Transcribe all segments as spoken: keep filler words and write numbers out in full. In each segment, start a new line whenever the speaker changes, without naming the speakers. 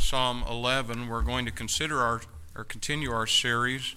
Psalm eleven. We're going to consider our or continue our series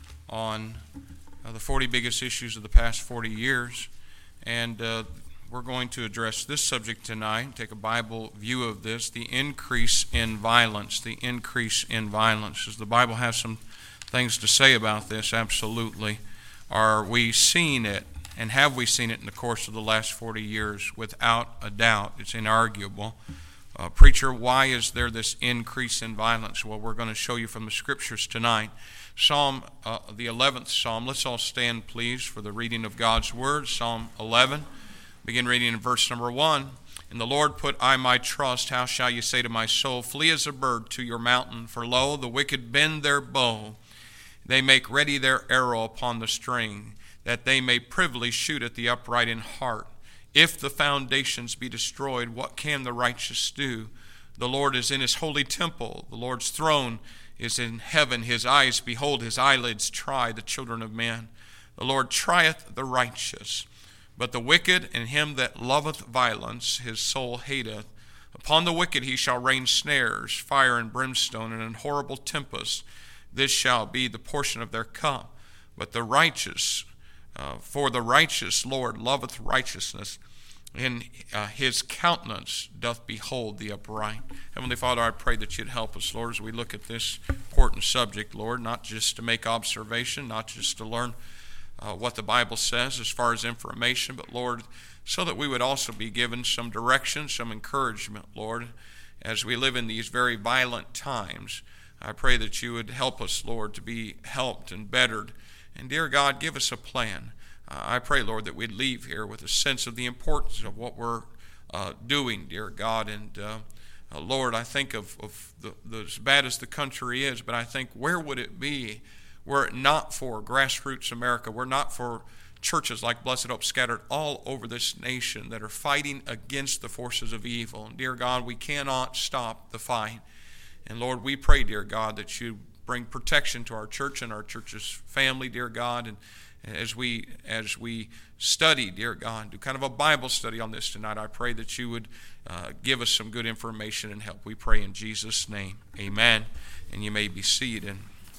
on uh, the forty biggest issues of the past forty years, and uh, we're going to address this subject tonight, take a Bible view of this, the increase in violence, the increase in violence. Does the Bible have some things to say about this? Absolutely. Are we seeing it, and have we seen it in the course of the last forty years? Without a doubt, it's inarguable. Uh, preacher, why is there this increase in violence? Well, we're going to show you from the Scriptures tonight. Psalm, uh, the eleventh Psalm. Let's all stand, please, for the reading of God's Word. Psalm eleven. Begin reading in verse number one. In the Lord put I my trust. How shall you say to my soul, flee as a bird to your mountain? For lo, the wicked bend their bow. They make ready their arrow upon the string, that they may privily shoot at the upright in heart. If the foundations be destroyed, what can the righteous do? The Lord is in his holy temple. The Lord's throne is in heaven. His eyes behold, his eyelids try the children of men. The Lord trieth the righteous, but the wicked and him that loveth violence his soul hateth. Upon the wicked he shall rain snares, fire and brimstone, and an horrible tempest. This shall be the portion of their cup. But the righteous, uh, for the righteous Lord loveth righteousness, in uh, his countenance doth behold the upright. Heavenly Father, I pray that you'd help us, Lord, as we look at this important subject, Lord, not just to make observation, not just to learn uh, what the Bible says as far as information, but, Lord, so that we would also be given some direction, some encouragement, Lord, as we live in these very violent times. I pray that you would help us, Lord, to be helped and bettered. And, dear God, give us a plan. Uh, I pray, Lord, that we'd leave here with a sense of the importance of what we're uh, doing, dear God. And, uh, uh, Lord, I think of, of the, the, as bad as the country is, but I think where would it be were it not for Grassroots America, were not for churches like Blessed Hope scattered all over this nation that are fighting against the forces of evil. And, dear God, we cannot stop the fight. And Lord, we pray, dear God, that you bring protection to our church and our church's family, dear God. And as we as we study, dear God, do kind of a Bible study on this tonight, I pray that you would uh, give us some good information and help. We pray in Jesus' name. Amen. And you may be seated.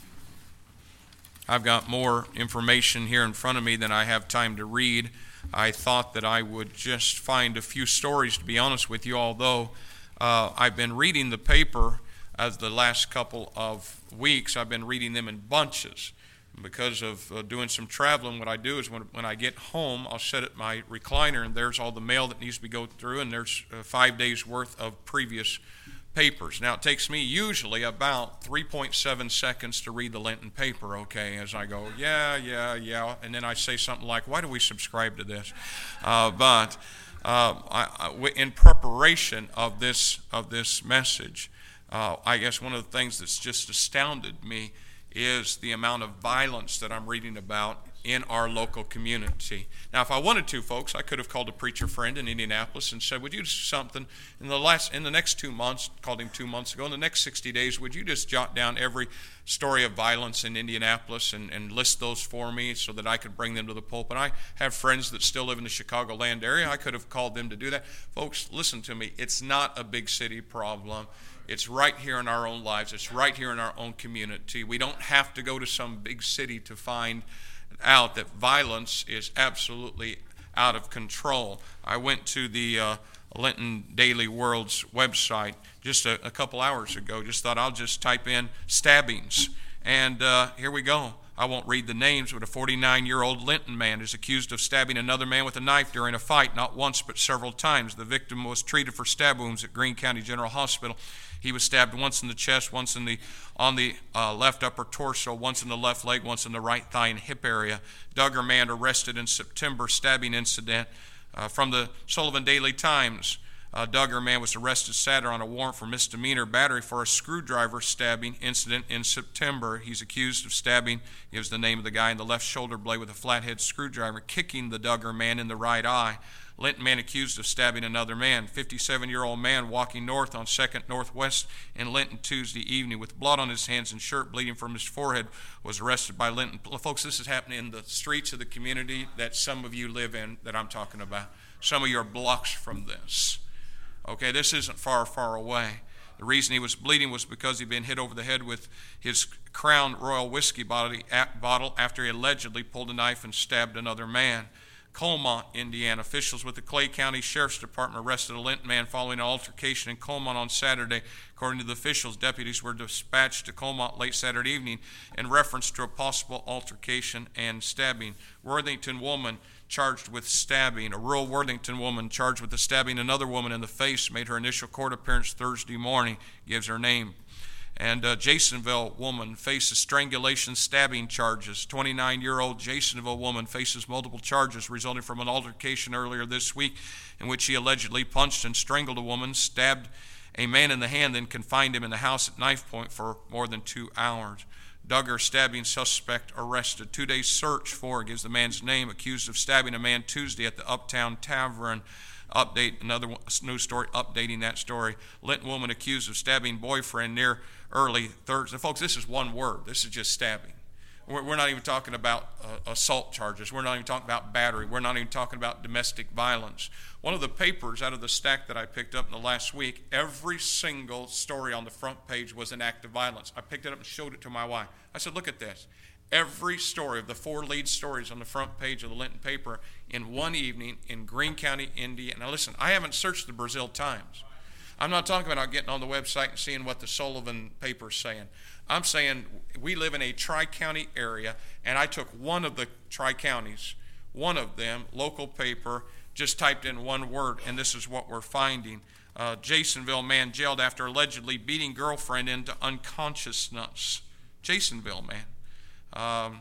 I've got more information here in front of me than I have time to read. I thought that I would just find a few stories, to be honest with you, although uh, I've been reading the paper as the last couple of weeks. I've been reading them in bunches. Because of uh, doing some traveling, what I do is when, when I get home, I'll set at my recliner, and there's all the mail that needs to be go through, and there's uh, five days worth of previous papers. Now, it takes me usually about three point seven seconds to read the Lenten paper, okay, as I go, yeah, yeah, yeah, and then I say something like, why do we subscribe to this? Uh, but uh, I, I, in preparation of this, of this message, Uh, I guess one of the things that's just astounded me is the amount of violence that I'm reading about in our local community. Now, if I wanted to, folks, I could have called a preacher friend in Indianapolis and said, would you do something in the last in the next two months, called him two months ago, in the next sixty days, would you just jot down every story of violence in Indianapolis and, and list those for me so that I could bring them to the pulpit? I have friends that still live in the Chicagoland area. I could have called them to do that. Folks, listen to me. It's not a big city problem. It's right here in our own lives. It's right here in our own community. We don't have to go to some big city to find out that violence is absolutely out of control. I went to the uh, Lenten Daily World's website just a, a couple hours ago. Just thought I'll just type in stabbings. And uh, here we go. I won't read the names, but a forty-nine-year-old Lenten man is accused of stabbing another man with a knife during a fight, not once but several times. The victim was treated for stab wounds at Greene County General Hospital. He was stabbed once in the chest, once in the on the uh, left upper torso, once in the left leg, once in the right thigh and hip area. Duggar man arrested in September, stabbing incident. Uh, from the Sullivan Daily Times, uh, Duggar man was arrested Saturday on a warrant for misdemeanor battery for a screwdriver stabbing incident in September. He's accused of stabbing, gives the name of the guy, in the left shoulder blade with a flathead screwdriver, kicking the Duggar man in the right eye. Lenten man accused of stabbing another man. fifty-seven-year-old man walking north on second Northwest in Lenten Tuesday evening with blood on his hands and shirt bleeding from his forehead was arrested by Lenten. Folks, this is happening in the streets of the community that some of you live in that I'm talking about. Some of you are blocks from this. Okay, this isn't far, far away. The reason he was bleeding was because he'd been hit over the head with his Crown Royal whiskey bottle after he allegedly pulled a knife and stabbed another man. Colmont, Indiana. Officials with the Clay County Sheriff's Department arrested a Linton man following an altercation in Colmont on Saturday. According to the officials, deputies were dispatched to Colmont late Saturday evening in reference to a possible altercation and stabbing. Worthington woman charged with stabbing. A rural Worthington woman charged with stabbing another woman in the face made her initial court appearance Thursday morning. Gives her name. And uh, Jasonville woman faces strangulation stabbing charges. twenty-nine-year-old Jasonville woman faces multiple charges resulting from an altercation earlier this week in which she allegedly punched and strangled a woman, stabbed a man in the hand, then confined him in the house at knife point for more than two hours. Duggar stabbing suspect arrested. Two-day search for, gives the man's name, accused of stabbing a man Tuesday at the Uptown Tavern. Update, another news story updating that story. Linton woman accused of stabbing boyfriend near early Thursday. Folks, this is one word. This is just stabbing. We're, we're not even talking about uh, assault charges. We're not even talking about battery. We're not even talking about domestic violence. One of the papers out of the stack that I picked up in the last week, every single story on the front page was an act of violence. I picked it up and showed it to my wife. I said, look at this. Every story of the four lead stories on the front page of the Linton paper in one evening in Greene County, Indiana. Now listen, I haven't searched the Brazil Times. I'm not talking about getting on the website and seeing what the Sullivan paper is saying. I'm saying we live in a tri-county area, and I took one of the tri-counties, one of them, local paper, just typed in one word, and this is what we're finding. Uh, Jasonville man jailed after allegedly beating girlfriend into unconsciousness. Jasonville man. Um,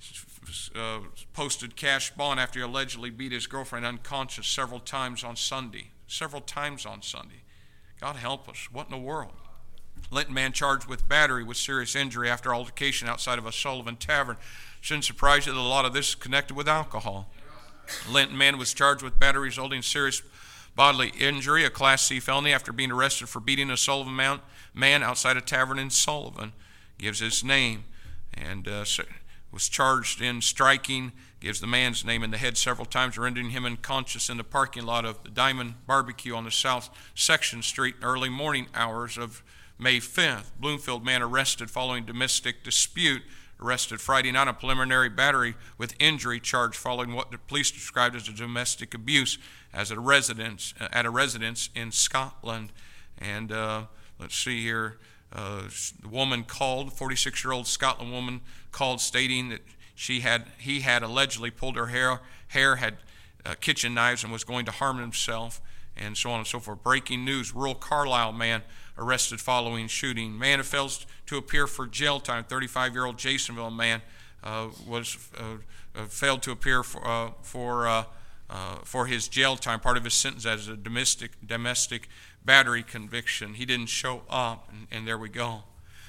uh, posted cash bond after he allegedly beat his girlfriend unconscious several times on Sunday. Several times on Sunday. God help us. What in the world? Linton man charged with battery with serious injury after altercation outside of a Sullivan Tavern. Shouldn't surprise you that a lot of this is connected with alcohol. Linton man was charged with battery resulting in serious bodily injury, a Class C felony, after being arrested for beating a Sullivan man outside a tavern in Sullivan. Gives his name. And uh, was charged in striking, gives the man's name in the head several times, rendering him unconscious in the parking lot of the Diamond Barbecue on the South Section Street in early morning hours of May fifth. Bloomfield man arrested following domestic dispute, arrested Friday night on preliminary battery with injury charge following what the police described as a domestic abuse as a residence, uh, at a residence in Scotland. And uh, let's see here. Uh, the woman called, forty-six-year-old Scotland woman called, stating that she had he had allegedly pulled her hair, hair had uh, kitchen knives and was going to harm himself, and so on and so forth. Breaking news: rural Carlisle man arrested following shooting. Man who fails to appear for jail time. thirty-five-year-old Jasonville man uh, was uh, uh, failed to appear for uh, for uh, uh, for his jail time. Part of his sentence as a domestic domestic. battery conviction. He didn't show up, and, and there we go.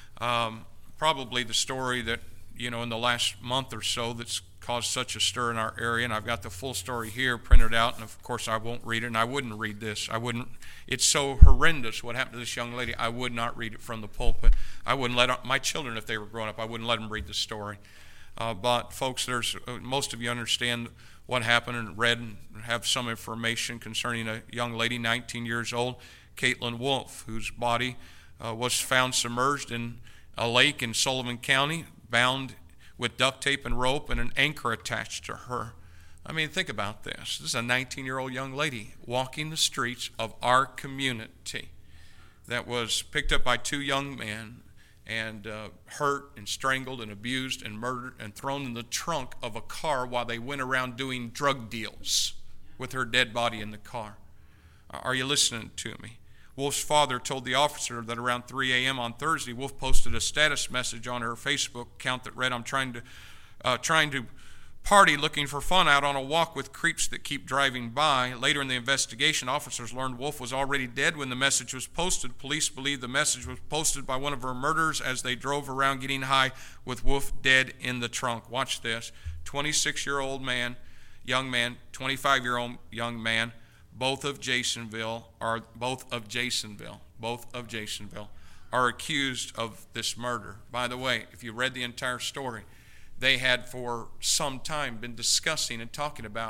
Um, probably the story that, you know, in the last month or so that's caused such a stir in our area, and I've got the full story here printed out, and of course I won't read it, and I wouldn't read this. I wouldn't. It's so horrendous what happened to this young lady. I would not read it from the pulpit. I wouldn't let my children, if they were growing up, I wouldn't let them read the story. Uh, but folks, there's uh, most of you understand what happened and read and have some information concerning a young lady, nineteen years old, Caitlin Wolf, whose body uh, was found submerged in a lake in Sullivan County, bound with duct tape and rope and an anchor attached to her. I mean, think about this. This is a nineteen-year-old young lady walking the streets of our community that was picked up by two young men and uh, hurt and strangled and abused and murdered and thrown in the trunk of a car while they went around doing drug deals with her dead body in the car. Are you listening to me? Wolf's father told the officer that around three a.m. on Thursday, Wolf posted a status message on her Facebook account that read, "I'm trying to uh, trying to party looking for fun out on a walk with creeps that keep driving by." Later in the investigation, officers learned Wolf was already dead when the message was posted. Police believe the message was posted by one of her murderers as they drove around getting high with Wolf dead in the trunk. Watch this. twenty-six-year-old man, young man, twenty-five-year-old young man, both of Jasonville are both of Jasonville, both of Jasonville are accused of this murder. By the way, if you read the entire story, they had for some time been discussing and talking about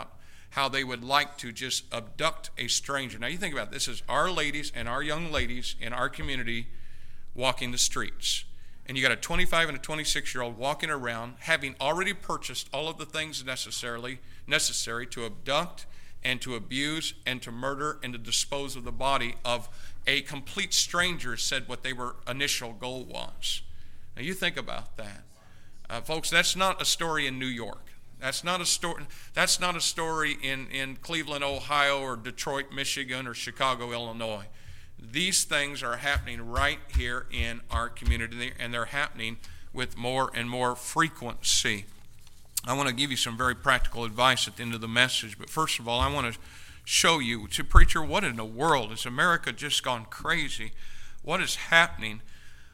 how they would like to just abduct a stranger. Now you think about it, this is our ladies and our young ladies in our community walking the streets. And you got a twenty-five and a twenty-six-year-old walking around having already purchased all of the things necessarily necessary to abduct and to abuse and to murder and to dispose of the body of a complete stranger, said what their initial goal was. Now you think about that. Uh, folks, that's not a story in New York. That's not a story. That's not a story in, in Cleveland, Ohio, or Detroit, Michigan, or Chicago, Illinois. These things are happening right here in our community, and they're happening with more and more frequency. I want to give you some very practical advice at the end of the message, but first of all, I want to show you, to preacher, what in the world? Has America just gone crazy? What is happening?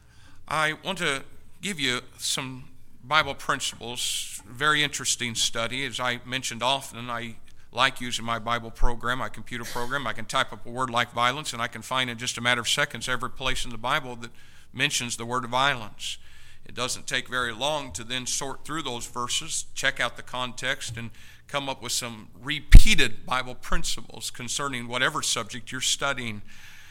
I want to give you some Bible principles, very interesting study. As I mentioned often, I like using my Bible program, my computer program. I can type up a word like violence, and I can find in just a matter of seconds every place in the Bible that mentions the word violence. It doesn't take very long to then sort through those verses, check out the context, and come up with some repeated Bible principles concerning whatever subject you're studying.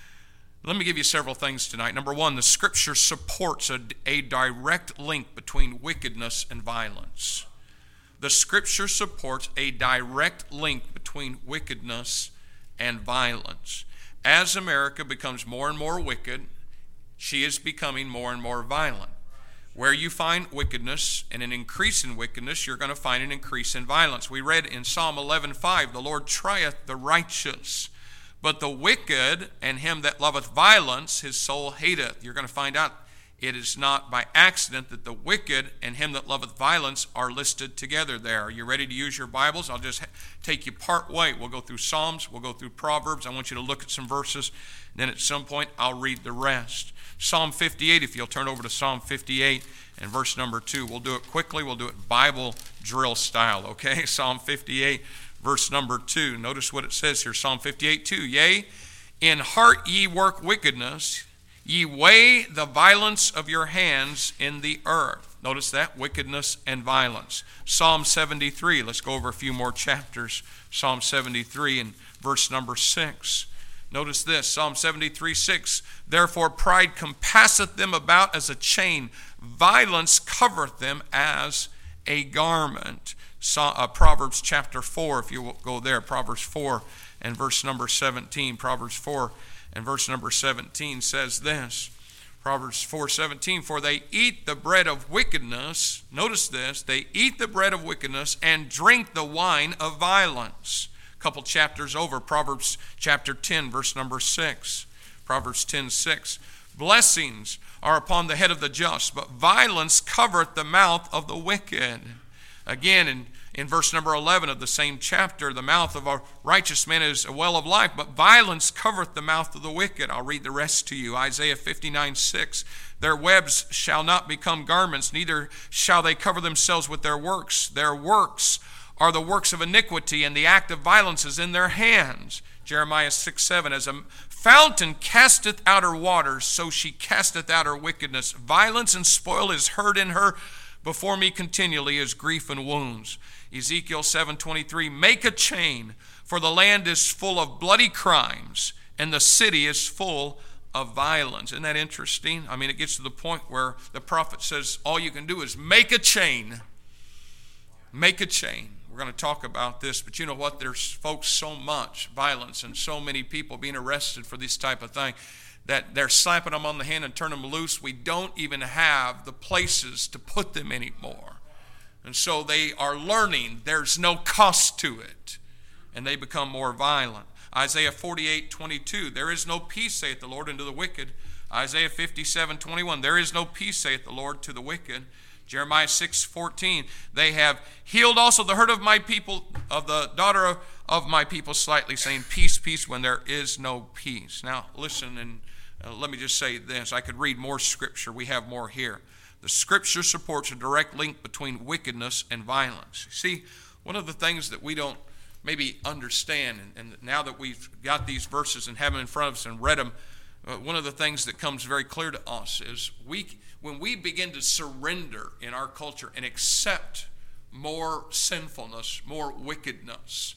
Let me give you several things tonight. Number one, the Scripture supports a, a direct link between wickedness and violence. The Scripture supports a direct link between wickedness and violence. As America becomes more and more wicked, she is becoming more and more violent. Where you find wickedness and an increase in wickedness, you're going to find an increase in violence. We read in Psalm eleven five, the Lord trieth the righteous, but the wicked and him that loveth violence, his soul hateth. You're going to find out it is not by accident that the wicked and him that loveth violence are listed together there. Are you ready to use your Bibles? I'll just take you part way. We'll go through Psalms. We'll go through Proverbs. I want you to look at some verses. Then at some point, I'll read the rest. Psalm fifty-eight, if you'll turn over to Psalm fifty-eight and verse number two. We'll do it quickly. We'll do it Bible drill style, okay? Psalm fifty-eight, verse number two. Notice what it says here, Psalm fifty-eight, two. Yea, in heart ye work wickedness, ye weigh the violence of your hands in the earth. Notice that, wickedness and violence. Psalm seventy-three, let's go over a few more chapters. Psalm seventy-three and verse number six. Notice this, Psalm seventy-three, six. Therefore pride compasseth them about as a chain, violence covereth them as a garment. So, uh, Proverbs chapter four, if you will go there, Proverbs four and verse number seventeen. Proverbs four and verse number seventeen says this, Proverbs four seventeen, for they eat the bread of wickedness, notice this, they eat the bread of wickedness and drink the wine of violence. A couple chapters over, Proverbs chapter ten, verse number six. Proverbs ten, six. Blessings are upon the head of the just, but violence covereth the mouth of the wicked. Again, in, in verse number eleven of the same chapter, the mouth of a righteous man is a well of life, but violence covereth the mouth of the wicked. I'll read the rest to you. Isaiah fifty-nine, six. Their webs shall not become garments, neither shall they cover themselves with their works. Their works are the works of iniquity, and the act of violence is in their hands. Jeremiah six, seven. As a fountain casteth out her waters, so she casteth out her wickedness. Violence and spoil is heard in her. Before me continually is grief and wounds. Ezekiel seven, twenty-three. Make a chain, for the land is full of bloody crimes, and the city is full of violence. Isn't that interesting? I mean, it gets to the point where the prophet says, all you can do is make a chain. Make a chain. We're going to talk about this, but you know what? There's, folks, so much violence and so many people being arrested for this type of thing that they're slapping them on the hand and turning them loose. We don't even have the places to put them anymore. And so they are learning there's no cost to it, and they become more violent. Isaiah forty-eight, twenty-two, there is no peace, saith the Lord, unto the wicked. Isaiah fifty-seven, twenty-one, there is no peace, saith the Lord, to the wicked. Jeremiah six, fourteen, they have healed also the hurt of my people, of the daughter of, of my people slightly, saying, peace, peace, when there is no peace. Now, listen, and uh, let me just say this. I could read more scripture. We have more here. The scripture supports a direct link between wickedness and violence. See, one of the things that we don't maybe understand, and, and now that we've got these verses and have them in front of us and read them, uh, one of the things that comes very clear to us is we, when we begin to surrender in our culture and accept more sinfulness, more wickedness,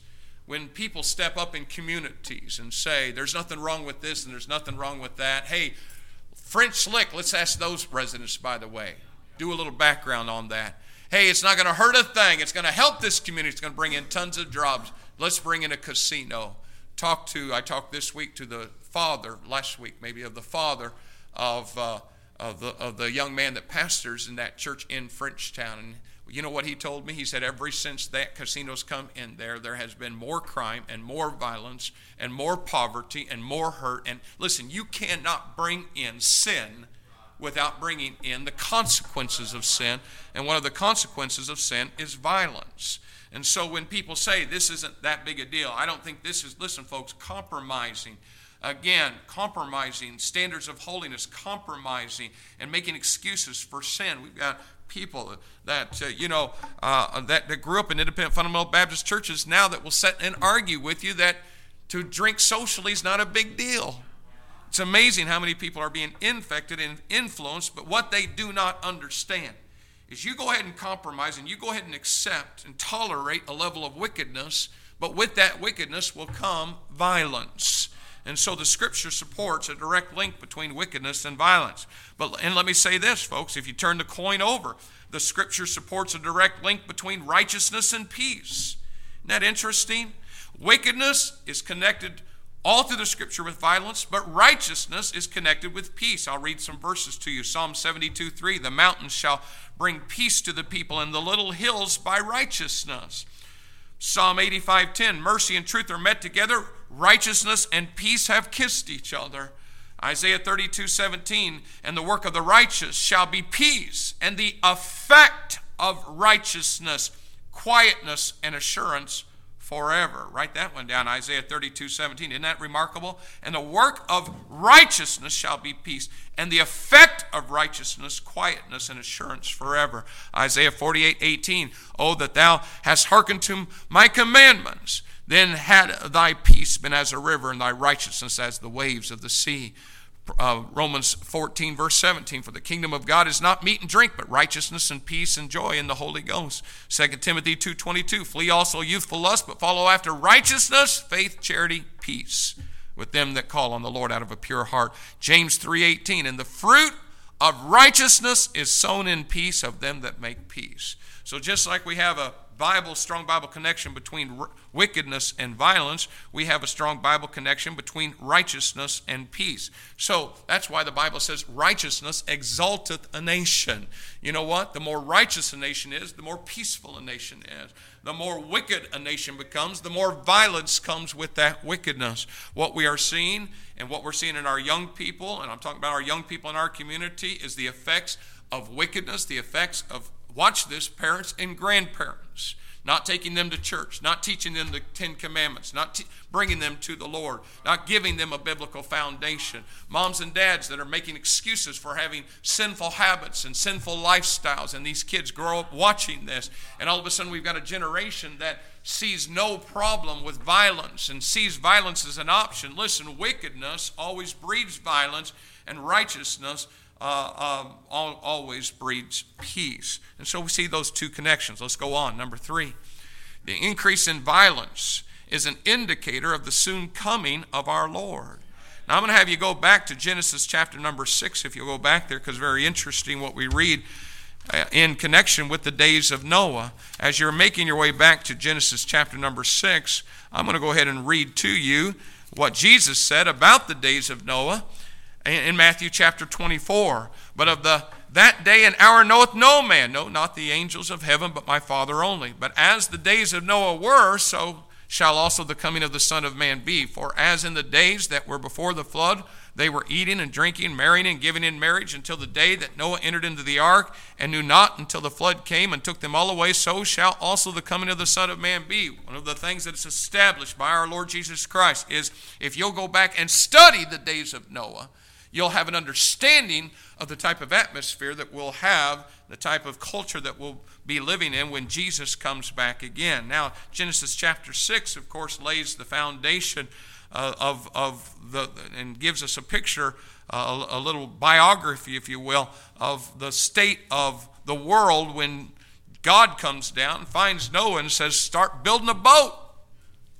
when people step up in communities and say, there's nothing wrong with this and there's nothing wrong with that. Hey, French Lick, let's ask those residents, by the way. Do a little background on that. Hey, it's not going to hurt a thing. It's going to help this community. It's going to bring in tons of jobs. Let's bring in a casino. Talk to, I talked this week to the father, last week maybe, of the father of, uh, of, the, of the young man that pastors in that church in Frenchtown. And you know what he told me? He said ever since that casino's come in there, there has been more crime and more violence and more poverty and more hurt. And listen, you cannot bring in sin without bringing in the consequences of sin. And one of the consequences of sin is violence. And so when people say this isn't that big a deal, I don't think this is, listen folks, compromising. Again, compromising standards of holiness, compromising and making excuses for sin. We've got people that, uh, you know, uh, that, that grew up in independent fundamental Baptist churches now that will sit and argue with you that to drink socially is not a big deal. It's amazing how many people are being infected and influenced, but what they do not understand is you go ahead and compromise and you go ahead and accept and tolerate a level of wickedness, but with that wickedness will come violence. And so the scripture supports a direct link between wickedness and violence. But and let me say this, folks, if you turn the coin over, the scripture supports a direct link between righteousness and peace. Isn't that interesting? Wickedness is connected all through the scripture with violence, but righteousness is connected with peace. I'll read some verses to you. Psalm seventy-two three, the mountains shall bring peace to the people, and the little hills by righteousness. Psalm eighty-five ten, mercy and truth are met together, righteousness and peace have kissed each other. Isaiah thirty-two seventeen, and the work of the righteous shall be peace, and the effect of righteousness, quietness and assurance forever. Write that one down, Isaiah thirty-two seventeen. Isn't that remarkable? And the work of righteousness shall be peace, and the effect of righteousness, quietness and assurance forever. Isaiah forty-eight eighteen. Oh, that thou hast hearkened to my commandments, then had thy peace been as a river, and thy righteousness as the waves of the sea. Uh, Romans fourteen verse seventeen, for the kingdom of God is not meat and drink, but righteousness and peace and joy in the Holy Ghost. Second Timothy two twenty-two, flee also youthful lust, but follow after righteousness, faith, charity, peace, with them that call on the Lord out of a pure heart. James three eighteen, and the fruit of righteousness is sown in peace of them that make peace. So just like we have a Bible, strong Bible connection between r- wickedness and violence, we have a strong Bible connection between righteousness and peace. So that's why the Bible says righteousness exalteth a nation. You know what? The more righteous a nation is, the more peaceful a nation is. The more wicked a nation becomes, the more violence comes with that wickedness. What we are seeing and what we're seeing in our young people, and I'm talking about our young people in our community, is the effects of wickedness, the effects of, watch this, parents and grandparents. Not taking them to church, not teaching them the Ten Commandments, not te- bringing them to the Lord, not giving them a biblical foundation. Moms and dads that are making excuses for having sinful habits and sinful lifestyles, and these kids grow up watching this, and all of a sudden we've got a generation that sees no problem with violence and sees violence as an option. Listen, wickedness always breeds violence, and righteousness Uh, um, always breeds peace. And so we see those two connections. Let's go on. Number three, the increase in violence is an indicator of the soon coming of our Lord. Now I'm going to have you go back to Genesis chapter number six, if you'll go back there, because very interesting what we read uh, in connection with the days of Noah. As you're making your way back to Genesis chapter number six, I'm going to go ahead and read to you what Jesus said about the days of Noah in Matthew chapter twenty-four. But of the that day and hour knoweth no man, no, not the angels of heaven, but my Father only. But as the days of Noah were, so shall also the coming of the Son of Man be. For as in the days that were before the flood, they were eating and drinking, marrying and giving in marriage, until the day that Noah entered into the ark, and knew not until the flood came and took them all away, so shall also the coming of the Son of Man be. One of the things that is established by our Lord Jesus Christ is, if you'll go back and study the days of Noah, you'll have an understanding of the type of atmosphere that we'll have, the type of culture that we'll be living in when Jesus comes back again. Now, Genesis chapter six, of course, lays the foundation uh, of, of the, and gives us a picture, uh, a, a little biography, if you will, of the state of the world when God comes down, finds Noah, and says, start building a boat.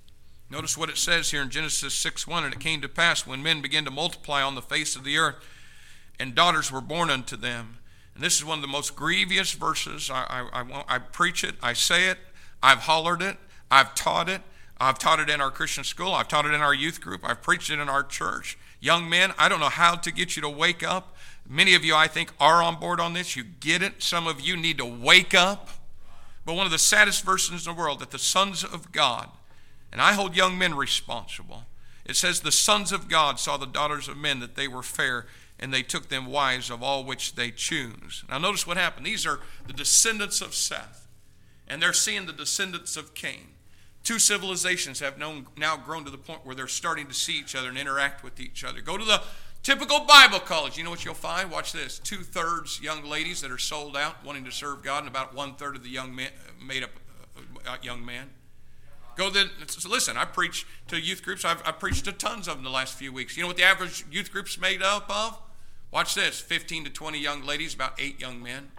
Notice what it says here in Genesis six one, and it came to pass when men began to multiply on the face of the earth, and daughters were born unto them. And this is one of the most grievous verses. I, I, I, I preach it, I say it, I've hollered it, I've taught it. I've taught it in our Christian school. I've taught it in our youth group. I've preached it in our church. Young men, I don't know how to get you to wake up. Many of you, I think, are on board on this. You get it. Some of you need to wake up. But one of the saddest verses in the world, that the sons of God, and I hold young men responsible. It says, the sons of God saw the daughters of men, that they were fair, and they took them wives of all which they choose. Now notice what happened. These are the descendants of Seth, and they're seeing the descendants of Cain. Two civilizations have known, now grown to the point where they're starting to see each other and interact with each other. Go to the typical Bible college. You know what you'll find? Watch this. Two-thirds young ladies that are sold out, wanting to serve God, and about one-third of the young men, made up uh, young men. Go then. Listen, I preach to youth groups. I've, I've preached to tons of them the last few weeks. You know what the average youth group's made up of? Watch this. fifteen to twenty young ladies, about eight young men.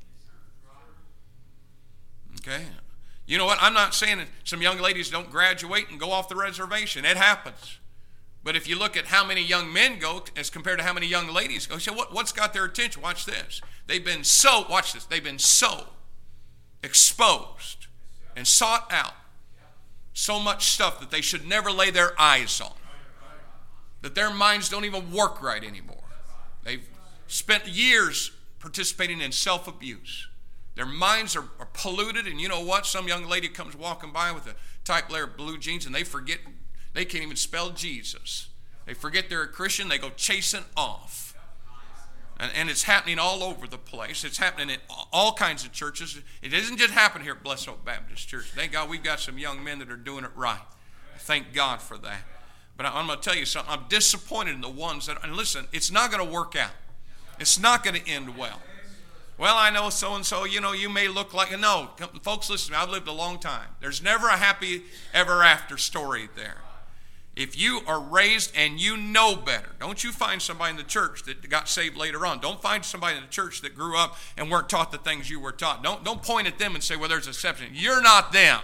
Okay. You know what? I'm not saying that some young ladies don't graduate and go off the reservation. It happens. But if you look at how many young men go as compared to how many young ladies go, so what, what's got their attention? Watch this. They've been so, watch this, they've been so exposed and sought out. So much stuff that they should never lay their eyes on. That their minds don't even work right anymore. They've spent years participating in self-abuse. Their minds are, are polluted, and you know what? Some young lady comes walking by with a tight layer of blue jeans, and they forget, they can't even spell Jesus. They forget they're a Christian. They go chasing off. And, and it's happening all over the place. It's happening in all kinds of churches. It doesn't just happen here at Blessed Hope Baptist Church. Thank God we've got some young men that are doing it right. Thank God for that. But I'm going to tell you something. I'm disappointed in the ones that, and listen, it's not going to work out. It's not going to end well. Well, I know so-and-so, you know, you may look like, no, folks, listen to me, I've lived a long time. There's never a happy ever after story there. If you are raised and you know better, don't you find somebody in the church that got saved later on. Don't find somebody in the church that grew up and weren't taught the things you were taught. Don't, don't point at them and say, well, there's an exception. You're not them.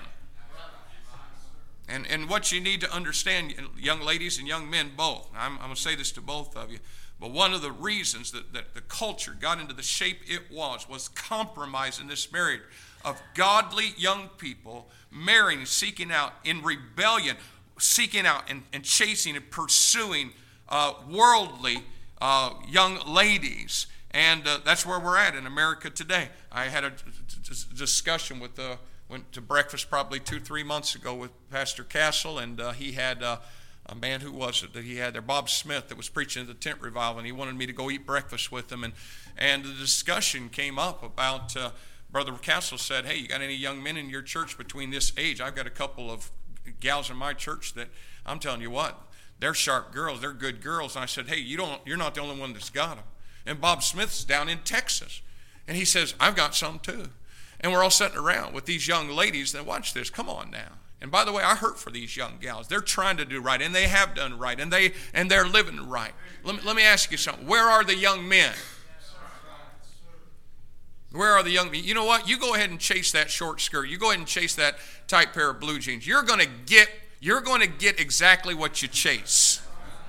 And, and what you need to understand, young ladies and young men both, I'm, I'm going to say this to both of you, but one of the reasons that, that the culture got into the shape it was was compromise in this marriage of godly young people marrying, seeking out in rebellion, seeking out and, and chasing and pursuing uh, worldly uh, young ladies. And uh, that's where we're at in America today. I had a d- d- discussion with, uh, went to breakfast probably two, three months ago with Pastor Castle, and uh, he had uh, a man, who was it that he had there, Bob Smith, that was preaching at the tent revival, and he wanted me to go eat breakfast with him. And, and the discussion came up about, uh, Brother Castle said, hey, you got any young men in your church between this age? I've got a couple of gals in my church that I'm telling you what, they're sharp girls, they're good girls. And I said, hey, you don't, you're not the only one that's got them. And Bob Smith's down in Texas, and he says, I've got some too. And we're all sitting around with these young ladies that watch this. Come on now. And by the way, I hurt for these young gals. They're trying to do right, and they have done right, and they and they're living right. Let me, let me ask you something. Where are the young men? Where are the young men? You know what? You go ahead and chase that short skirt. You go ahead and chase that tight pair of blue jeans. You're going to get you're going to get exactly what you chase.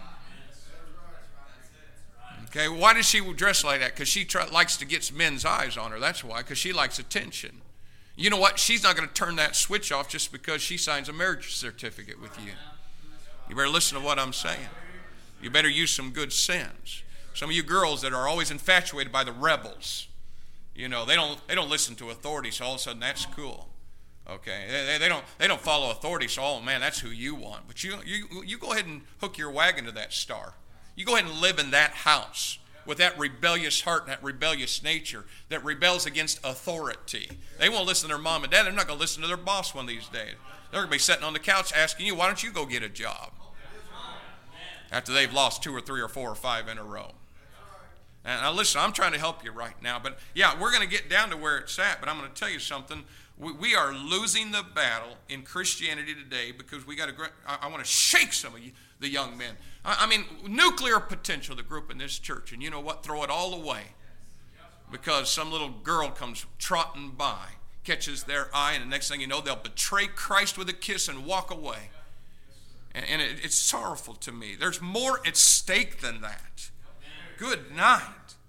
Okay, why does she dress like that? Because she try, likes to get men's eyes on her. That's why, because she likes attention. You know what? She's not going to turn that switch off just because she signs a marriage certificate with you. You better listen to what I'm saying. You better use some good sense. Some of you girls that are always infatuated by the rebels, you know, they don't they don't listen to authority, so all of a sudden that's cool. Okay, they, they don't they don't follow authority, so oh man, that's who you want. But you you you go ahead and hook your wagon to that star. You go ahead and live in that house with that rebellious heart and that rebellious nature that rebels against authority. They won't listen to their mom and dad. They're not going to listen to their boss one of these days. They're going to be sitting on the couch asking you, why don't you go get a job? After they've lost two or three or four or five in a row. And now listen, I'm trying to help you right now. But yeah, we're going to get down to where it's at. But I'm going to tell you something. We, we are losing the battle in Christianity today because we got to, I, I want to shake some of you, the young men. I, I mean, nuclear potential, the group in this church. And you know what? Throw it all away. Because some little girl comes trotting by, catches their eye, and the next thing you know, they'll betray Christ with a kiss and walk away. And, and it, it's sorrowful to me. There's more at stake than that. Good night.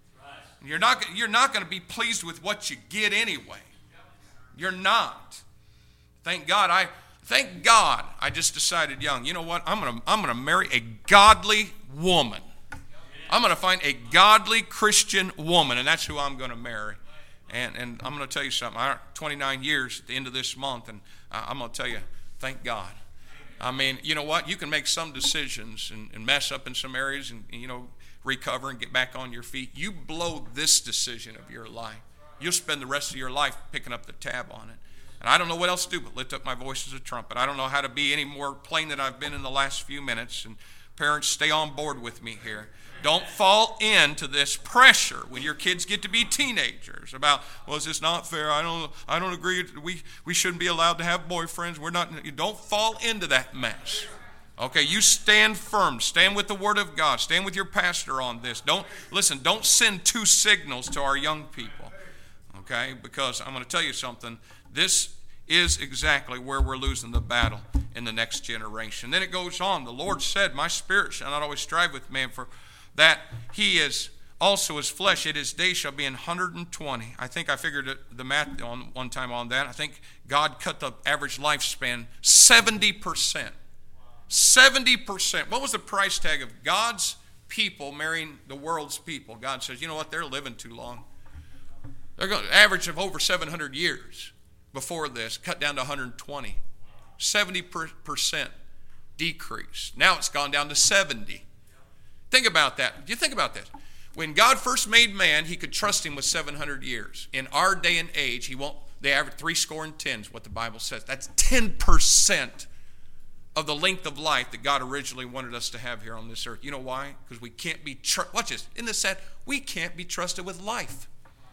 You're not, you're not going to be pleased with what you get anyway. You're not. Thank God I thank God I just decided young, you know what? I'm going to I'm going to marry a godly woman. I'm going to find a godly Christian woman, and that's who I'm going to marry. And and I'm going to tell you something. I'm twenty-nine years at the end of this month, and I'm going to tell you, thank God. I mean, you know what? You can make some decisions and, and mess up in some areas and, you know, recover and get back on your feet. You blow this decision of your life, you'll spend the rest of your life picking up the tab on it. And I don't know what else to do but lift up my voice as a trumpet. I don't know how to be any more plain than I've been in the last few minutes. And parents, stay on board with me here. Don't fall into this pressure when your kids get to be teenagers about, well, is this not fair? I don't I don't agree. We we shouldn't be allowed to have boyfriends. We're not. You don't fall into that mess. Okay, you stand firm. Stand with the Word of God. Stand with your pastor on this. Don't listen, don't send two signals to our young people. Okay? Because I'm going to tell you something. This is exactly where we're losing the battle in the next generation. Then it goes on. The Lord said, my spirit shall not always strive with man, for that he is also his flesh, yet his days shall be in one hundred twenty. I think I figured it, the math on one time on that. I think God cut the average lifespan seventy percent. seventy percent. What was the price tag of God's people marrying the world's people? God says, you know what? They're living too long. They're going to average of over seven hundred years before this, cut down to one hundred twenty. seventy percent decrease. Now it's gone down to seventy. Think about that. You think about this. When God first made man, he could trust him with seven hundred years. In our day and age, he won't, they average three score and ten is what the Bible says. That's ten percent of the length of life that God originally wanted us to have here on this earth. You know why? Because we can't be, tr- watch this, in this set, we can't be trusted with life.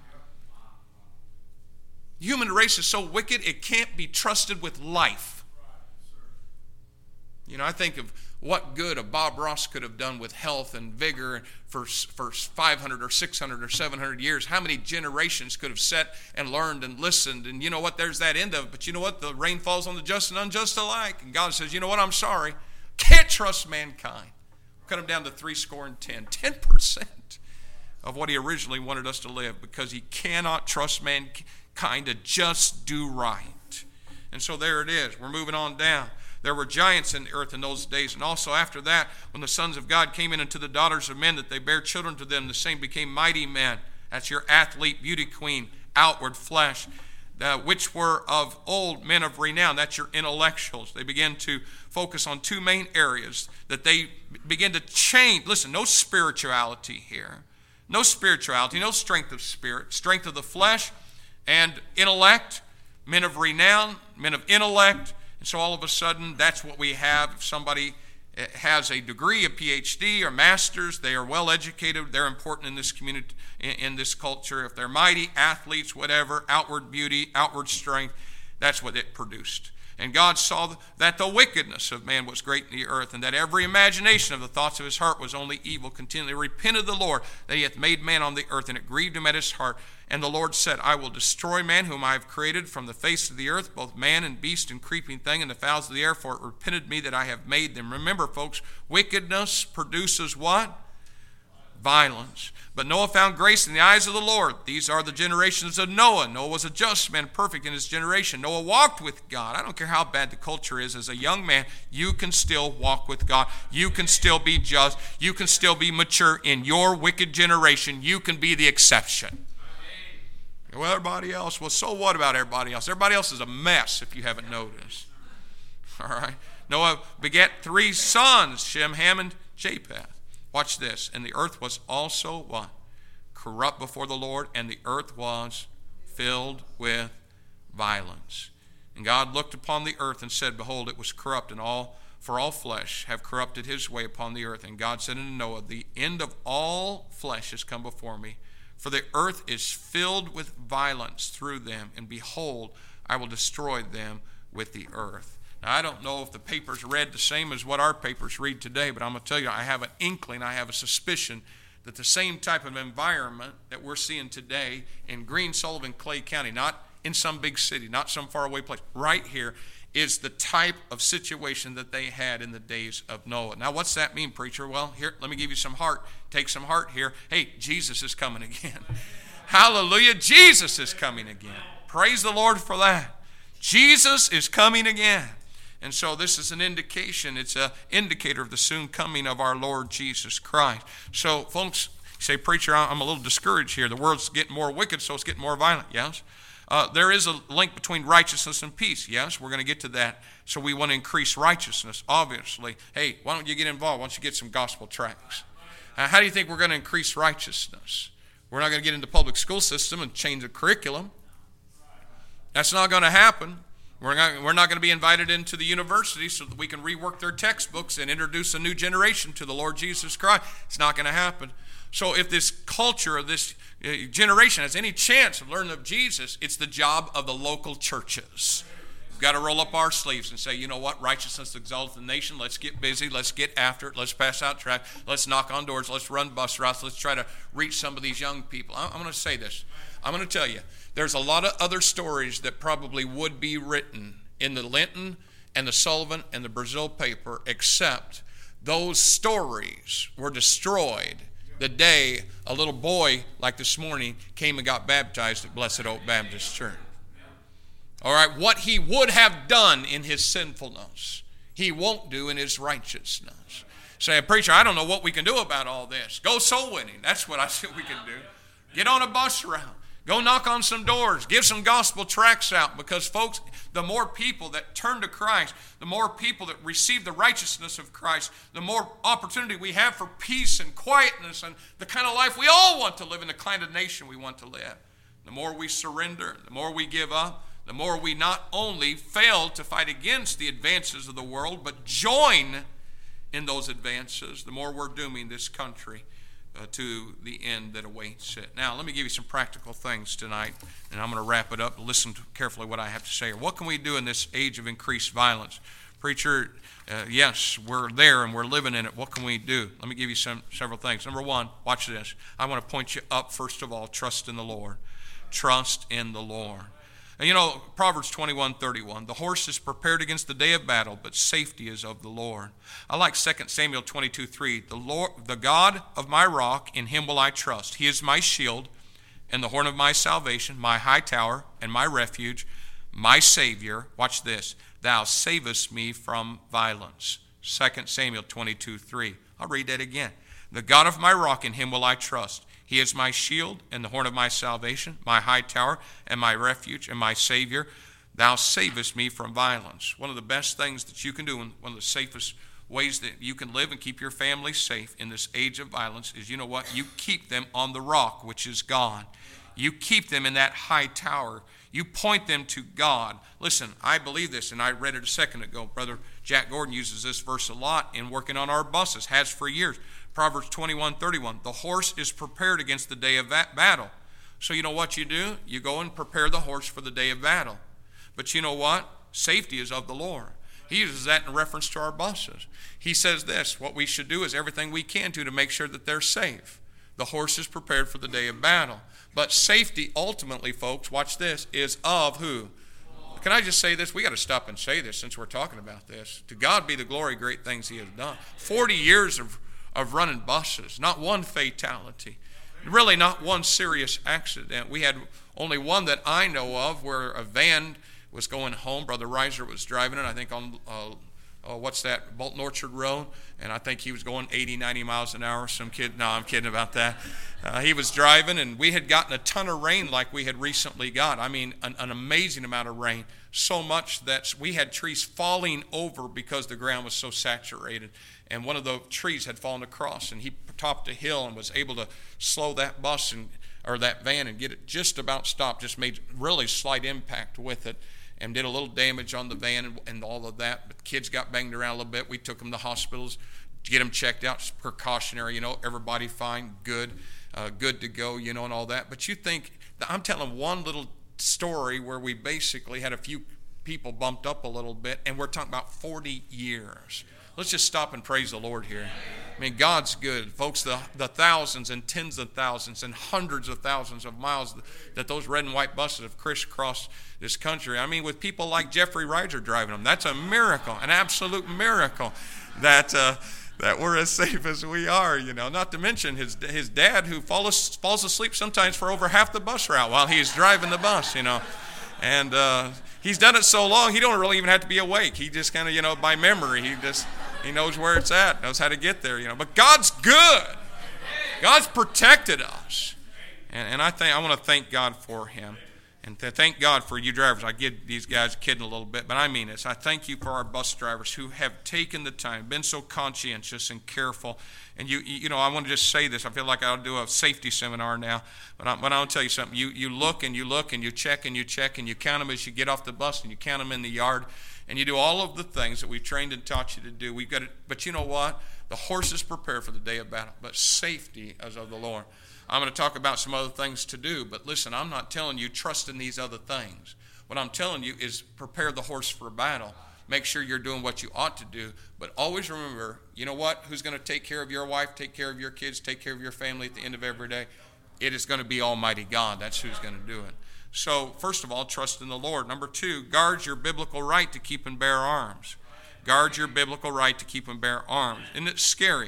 The human race is so wicked, it can't be trusted with life. You know, I think of what good a Bob Ross could have done with health and vigor for, for five hundred or six hundred or seven hundred years. How many generations could have sat and learned and listened? And you know what? There's that end of it. But you know what? The rain falls on the just and unjust alike. And God says, you know what? I'm sorry. Can't trust mankind. Cut him down to three score and ten. ten percent of what he originally wanted us to live, because he cannot trust mankind to just do right. And so there it is. We're moving on down. There were giants in the earth in those days, and also after that, when the sons of God came in unto the daughters of men, that they bare children to them, the same became mighty men. That's your athlete, beauty queen, outward flesh, uh, which were of old men of renown. That's your intellectuals. They began to focus on two main areas that they began to change. Listen, no spirituality here. No spirituality, no strength of spirit, strength of the flesh and intellect, men of renown, men of intellect. And so all of a sudden, that's what we have. If somebody has a degree, a P H D or master's, they are well educated, they're important in this community, in, in this culture. If they're mighty athletes, whatever, outward beauty, outward strength, that's what it produced. And God saw that the wickedness of man was great in the earth, and that every imagination of the thoughts of his heart was only evil continually. Repented the Lord that he hath made man on the earth, and it grieved him at his heart. And the Lord said, I will destroy man whom I have created from the face of the earth, both man and beast and creeping thing and the fowls of the air, for it repented me that I have made them. Remember, folks, wickedness produces what? Violence. But Noah found grace in the eyes of the Lord. These are the generations of Noah. Noah was a just man, perfect in his generation. Noah walked with God. I don't care how bad the culture is. As a young man, you can still walk with God. You can still be just. You can still be mature in your wicked generation. You can be the exception. Well, everybody else, well, so what about everybody else? Everybody else is a mess, if you haven't noticed. All right. Noah begat three sons, Shem, Ham, and Japheth. Watch this. And the earth was also what? Corrupt before the Lord, and the earth was filled with violence. And God looked upon the earth and said, behold, it was corrupt, and all for all flesh have corrupted his way upon the earth. And God said unto Noah, the end of all flesh is come before me, for the earth is filled with violence through them, and behold, I will destroy them with the earth. Now, I don't know if the papers read the same as what our papers read today, but I'm going to tell you, I have an inkling, I have a suspicion that the same type of environment that we're seeing today in Green, Sullivan, Clay County, not in some big city, not some faraway place, right here is the type of situation that they had in the days of Noah. Now, what's that mean, preacher? Well, here, let me give you some heart. Take some heart here. Hey, Jesus is coming again. Hallelujah. Jesus is coming again. Praise the Lord for that. Jesus is coming again. And so this is an indication. It's an indicator of the soon coming of our Lord Jesus Christ. So, folks, you say, preacher, I'm a little discouraged here. The world's getting more wicked, so it's getting more violent. Yes. Uh, there is a link between righteousness and peace. Yes, we're going to get to that. So we want to increase righteousness, obviously. Hey, why don't you get involved? Why don't you get some gospel tracts? Uh, how do you think we're going to increase righteousness? We're not going to get into the public school system and change the curriculum. That's not going to happen. We're not, we're not going to be invited into the university so that we can rework their textbooks and introduce a new generation to the Lord Jesus Christ. It's not going to happen. So if this culture of this generation has any chance of learning of Jesus, it's the job of the local churches. We've got to roll up our sleeves and say, you know what, righteousness exalts the nation. Let's get busy. Let's get after it. Let's pass out tracts. Let's knock on doors. Let's run bus routes. Let's try to reach some of these young people. I'm going to say this. I'm going to tell you, there's a lot of other stories that probably would be written in the Linton and the Sullivan and the Brazil paper, except those stories were destroyed the day a little boy, like this morning, came and got baptized at Blessed Oak Baptist Church. All right, what he would have done in his sinfulness, he won't do in his righteousness. Say, preacher, I don't know what we can do about all this. Go soul winning. That's what I said we can do. Get on a bus route. Go knock on some doors. Give some gospel tracts out. Because, folks, the more people that turn to Christ, the more people that receive the righteousness of Christ, the more opportunity we have for peace and quietness and the kind of life we all want to live in, the kind of nation we want to live. The more we surrender, the more we give up, the more we not only fail to fight against the advances of the world, but join in those advances, the more we're dooming this country Uh, to the end that awaits it. Now, let me give you some practical things tonight, and I'm going to wrap it up. Listen to carefully what I have to say. What can we do in this age of increased violence? Preacher, uh, yes, we're there and we're living in it. What can we do? Let me give you some several things. Number one, watch this. I want to point you up, first of all. Trust in the Lord. Trust in the Lord. And you know, Proverbs twenty-one thirty-one, the horse is prepared against the day of battle, but safety is of the Lord. I like Second Samuel twenty-two three, the Lord, the God of my rock, in him will I trust. He is my shield and the horn of my salvation, my high tower and my refuge, my Savior. Watch this. Thou savest me from violence. Second Samuel twenty-two three. I'll read that again. The God of my rock, in him will I trust. He is my shield and the horn of my salvation, my high tower and my refuge and my Savior. Thou savest me from violence. One of the best things that you can do, and one of the safest ways that you can live and keep your family safe in this age of violence is, you know what? You keep them on the rock, which is God. You keep them in that high tower. You point them to God. Listen, I believe this, and I read it a second ago. Brother Jack Gordon uses this verse a lot in working on our buses, has for years. Proverbs twenty-one thirty-one, the horse is prepared against the day of battle. So you know what you do? You go and prepare the horse for the day of battle. But you know what? Safety is of the Lord. He uses that in reference to our buses. He says this, what we should do is everything we can do to make sure that they're safe. The horse is prepared for the day of battle. But safety ultimately, folks, watch this, is of who? Can I just say this? We got to stop and say this since we're talking about this. To God be the glory, great things he has done. Forty years of, of running buses, not one fatality. Really not one serious accident. We had only one that I know of where a van was going home. Brother Reiser was driving it, I think on, uh, oh, what's that, Bolton Orchard Road, and I think he was going eighty, ninety miles an hour. Some kid, no, I'm kidding about that. Uh, he was driving, and we had gotten a ton of rain like we had recently got. I mean, an, an amazing amount of rain, so much that we had trees falling over because the ground was so saturated. And one of the trees had fallen across, and he topped a hill and was able to slow that bus and or that van and get it just about stopped, just made really slight impact with it, and did a little damage on the van and, and all of that. But kids got banged around a little bit. We took them to hospitals to get them checked out, just precautionary, you know, everybody fine, good, uh, good to go, you know, and all that. But you think, I'm telling one little story where we basically had a few people bumped up a little bit, and we're talking about forty years. Let's just stop and praise the Lord here. I mean, God's good. Folks, the, the thousands and tens of thousands and hundreds of thousands of miles that those red and white buses have crisscrossed this country. I mean, with people like Jeffrey Rider driving them, that's a miracle, an absolute miracle that uh, that we're as safe as we are, you know. Not to mention his his dad, who falls, falls asleep sometimes for over half the bus route while he's driving the bus, you know. And uh, he's done it so long, he don't really even have to be awake. He just kind of, you know, by memory, he just... He knows where it's at, knows how to get there, you know. But God's good. God's protected us. And, and I think I want to thank God for him. And to thank God for you drivers. I give these guys kidding a little bit, but I mean this. I thank you for our bus drivers who have taken the time, been so conscientious and careful. And you you know, I want to just say this. I feel like I'll do a safety seminar now. But, I, but I'll tell you something. You, you look and you look and you check and you check and you count them as you get off the bus and you count them in the yard. And you do all of the things that we've trained and taught you to do. We've got to, but you know what? The horse is prepared for the day of battle, but safety is of the Lord. I'm going to talk about some other things to do, but listen, I'm not telling you trust in these other things. What I'm telling you is prepare the horse for battle. Make sure you're doing what you ought to do, but always remember, you know what? Who's going to take care of your wife, take care of your kids, take care of your family at the end of every day? It is going to be Almighty God. That's who's going to do it. So, first of all, trust in the Lord. Number two, guard your biblical right to keep and bear arms. Guard your biblical right to keep and bear arms. Isn't it scary